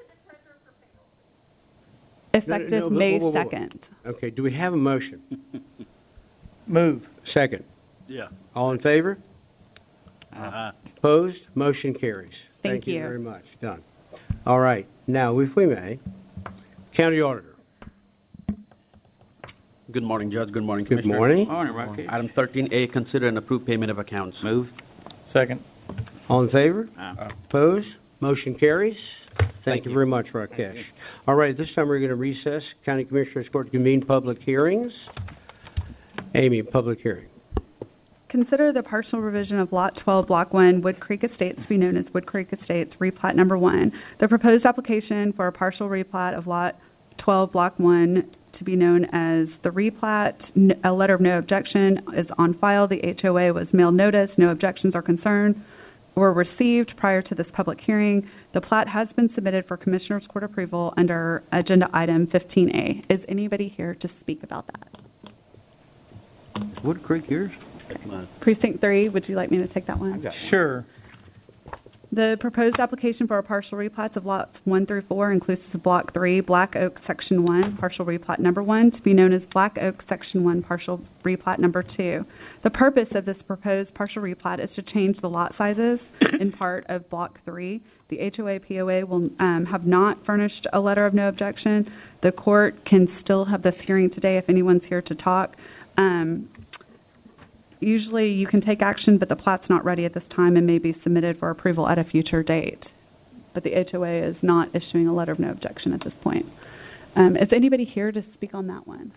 No, no, Effective no, May whoa, whoa, whoa. second. Okay, do we have a motion? move. Second. Yeah. All in favor? Aye. Opposed? Motion carries. Thank you you. very much. Done. All right. Now, if we may, County Auditor. Good morning, Judge. Good morning, Good Commissioners. morning. Morning, Rocky. Item thirteen A, consider and approve payment of accounts. Move. Second. All in favor? Aye. Opposed? Motion carries. Thank Thank you you. very much, Rakesh. All right, this time we're going to recess. County Commissioners Court to convene public hearings. Amy, public hearing. Consider the partial revision of Lot twelve, Block one, Wood Creek Estates to be known as Wood Creek Estates, replat number one. The proposed application for a partial replat of Lot twelve, Block one to be known as the replat. N- A letter of no objection is on file. The H O A was mailed notice. No objections or concerns were received prior to this public hearing. The plat has been submitted for Commissioners Court approval under Agenda Item fifteen A. Is anybody here to speak about that? Is Wood Creek yours? Precinct three, would you like me to take that one? Sure. The proposed application for a partial replats of lots one through four, inclusive of Block three, Black Oak Section one, partial replat number one, to be known as Black Oak Section one, partial replat number two. The purpose of this proposed partial replat is to change the lot sizes in part of Block three. The H O A P O A will um, have not furnished a letter of no objection. The court can still have this hearing today if anyone's here to talk. Um, Usually you can take action, but the plat's not ready at this time and may be submitted for approval at a future date. But the H O A is not issuing a letter of no objection at this point. Um, is anybody here to speak on that one?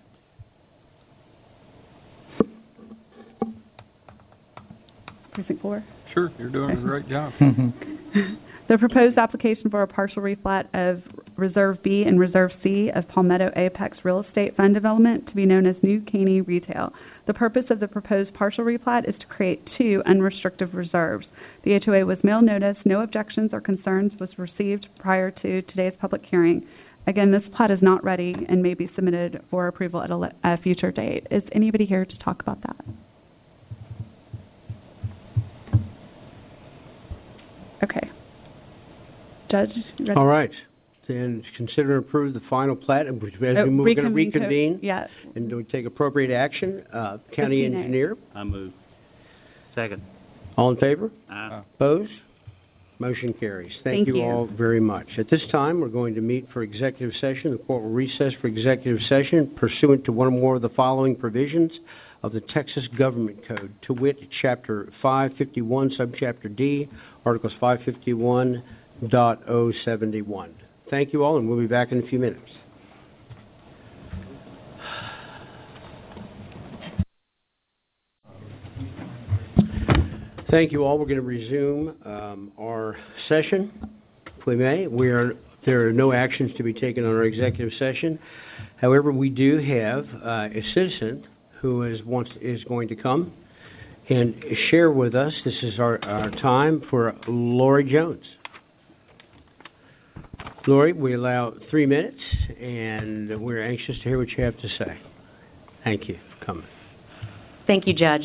Precinct four? Sure, you're doing a great job. The proposed application for a partial replat of Reserve B and Reserve C of Palmetto Apex Real Estate Fund Development to be known as New Caney Retail. The purpose of the proposed partial replat is to create two unrestricted reserves. The H O A was mailed notice. No objections or concerns was received prior to today's public hearing. Again, this plat is not ready and may be submitted for approval at a, le- a future date. Is anybody here to talk about that? Okay. Judge, you ready? All right. Then consider and approve the final plat, and as we Uh, move, we're going to reconvene to- reconvene. Yes. And we take appropriate action. Uh, County fifteen A. Engineer, I move. Second. all in favor? Aye. Opposed? Motion carries. Thank Thank you you. all very much. At this time, we're going to meet for executive session. The court will recess for executive session pursuant to one or more of the following provisions of the Texas Government Code, to wit, Chapter five fifty-one, Subchapter D, Articles five fifty-one dot oh seventy-one. Thank you all, and we'll be back in a few minutes. Thank you all. We're going to resume um, our session, if we may. We are, there are no actions to be taken on our executive session. However, we do have uh, a citizen who is wants is going to come and share with us. This is our, our time for Lori Jones. Lori, we allow three minutes, and we're anxious to hear what you have to say. Thank you for coming. Thank you, Judge.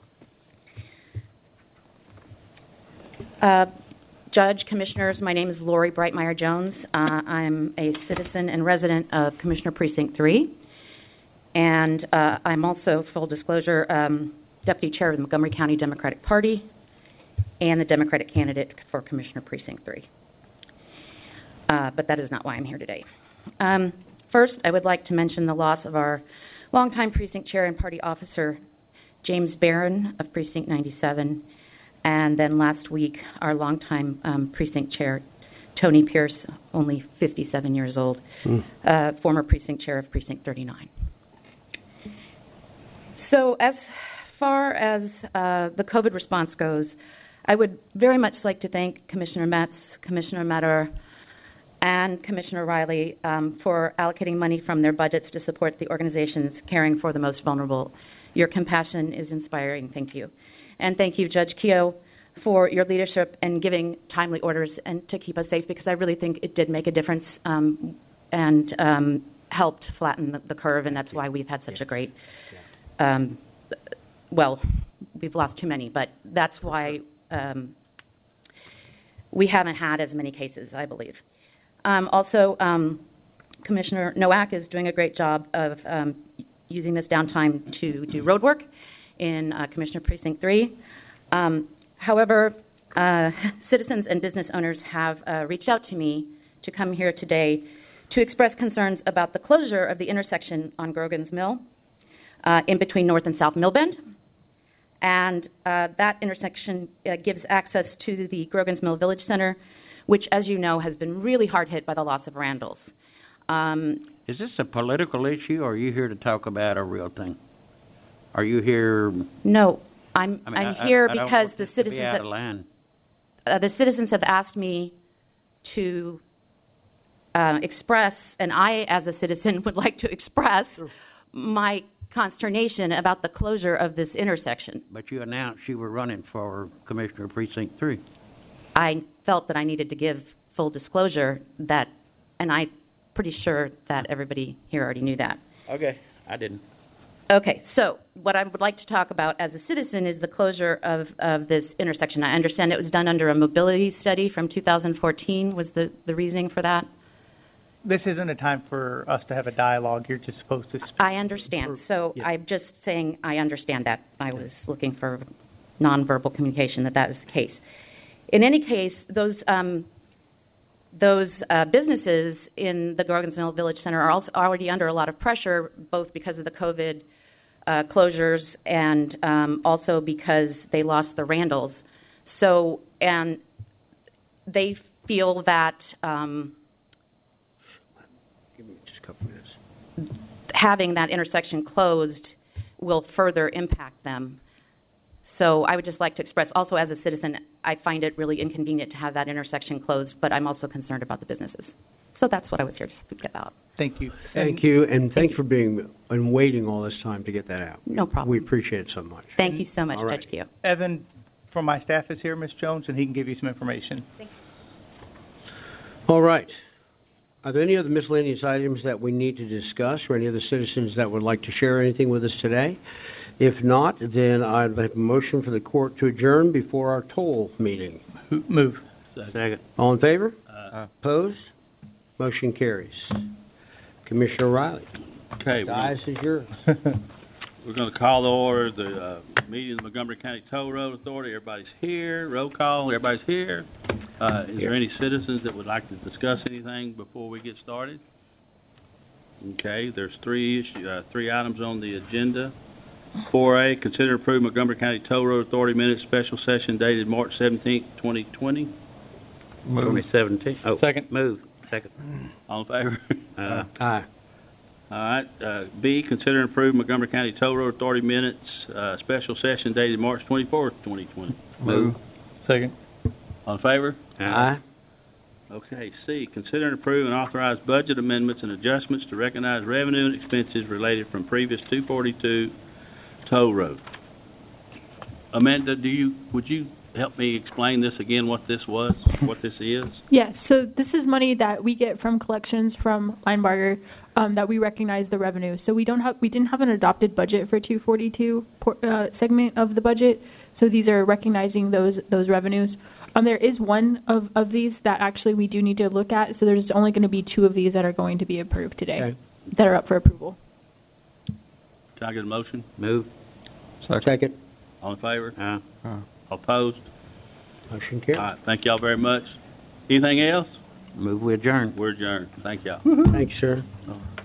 Uh, Judge, Commissioners, my name is Lori Brightmeyer Jones. Uh, I'm a citizen and resident of Commissioner Precinct three, and uh, I'm also, full disclosure, um, Deputy Chair of the Montgomery County Democratic Party and the Democratic candidate for Commissioner Precinct three. Uh, but that is not why I'm here today. Um, first, I would like to mention the loss of our longtime Precinct Chair and Party Officer, James Barron of Precinct ninety-seven, and then last week, our longtime um, Precinct Chair, Tony Pierce, only fifty-seven years old, mm. uh, former Precinct Chair of Precinct thirty-nine. So as far as uh, the COVID response goes, I would very much like to thank Commissioner Metz, Commissioner Metter, and Commissioner Riley um, for allocating money from their budgets to support the organizations caring for the most vulnerable. Your compassion is inspiring. Thank you. And thank you, Judge Keough, for your leadership and giving timely orders and to keep us safe, because I really think it did make a difference um, and um, helped flatten the, the curve, and that's why we've had such a great, um, well, we've lost too many, but that's why um, we haven't had as many cases, I believe. Um, also, um, Commissioner Nowak is doing a great job of um, using this downtime to do road work in uh, Commissioner Precinct three. Um, However, uh, citizens and business owners have uh, reached out to me to come here today to express concerns about the closure of the intersection on Grogan's Mill uh, in between North and South Millbend. And uh, that intersection uh, gives access to the Grogan's Mill Village Center, which, as you know, has been really hard hit by the loss of Randalls. Um, Is this a political issue, or are you here to talk about a real thing? Are you here? no, I'm, I mean, I'm I- I- here I don't because want the this to be citizens, out have- of line. uh, the citizens have asked me to uh, express, and I, as a citizen, would like to express my consternation about the closure of this intersection. But you announced you were running for Commissioner of Precinct Three. I felt that I needed to give full disclosure that, and I'm pretty sure that everybody here already knew that. Okay, I didn't. Okay, so what I would like to talk about as a citizen is the closure of, of this intersection. I understand it was done under a mobility study from two thousand fourteen. Was the, the reasoning for that? This isn't a time for us to have a dialogue. You're just supposed to speak. I understand. So I'm just saying I understand that. I was looking for nonverbal communication that that is the case. In any case, those um, those uh, businesses in the Grogan's Mill Village Center are also already under a lot of pressure, both because of the COVID uh, closures and um, also because they lost the Randalls. So, and they feel that um, Give me just a couple minutes. having that intersection closed will further impact them. So I would just like to express, also as a citizen, I find it really inconvenient to have that intersection closed, but I'm also concerned about the businesses. So that's what I was here to speak about. Thank you. Thank you, and thanks for being, and waiting all this time to get that out. No problem. We appreciate it so much. Thank you so much, All right. Judge Keo. Evan from my staff is here, Miz Jones, and he can give you some information. All right. Are there any other miscellaneous items that we need to discuss, or any other citizens that would like to share anything with us today? If not, then I'd like a motion for the court to adjourn before our toll meeting. Move. Second. All in favor? Uh, Opposed? Motion carries. Commissioner Riley, Okay, the we're ayes is yours. We're going to call to order the uh, meeting of the Montgomery County Toll Road Authority. Everybody's here. Roll call. Everybody's here. Uh, Is there any citizens that would like to discuss anything before we get started? Okay, there's three issue, uh, three items on the agenda. Four A, consider approving Montgomery County Toll Road Authority minutes special session dated March seventeenth, twenty twenty. Twenty seventeen. Oh, Second. move. Second. All in favor? Uh, Aye. All right, uh, B, consider approving Montgomery County Toll Road Authority minutes, uh, special session dated March twenty-fourth, twenty twenty. Move. Second. All in favor? Aye. Okay, C, consider and approve and authorize budget amendments and adjustments to recognize revenue and expenses related from previous two forty-two toll road. Amanda, do you, would you help me explain this again, what this was, what this is? Yes, so this is money that we get from collections from Linebarger, um, that we recognize the revenue. So we don't have, we didn't have an adopted budget for two forty-two por- uh, segment of the budget, so these are recognizing those, those revenues. Um, there is one of, of these that actually we do need to look at, so there's only going to be two of these that are going to be approved today, Okay. that are up for approval. Can I get a motion? Move. Second. All in favor? Uh, Uh, All opposed? Motion All carries. right, thank y'all very much. Anything else? move we adjourn. We're adjourned. Thank y'all. Thanks, sir. Oh.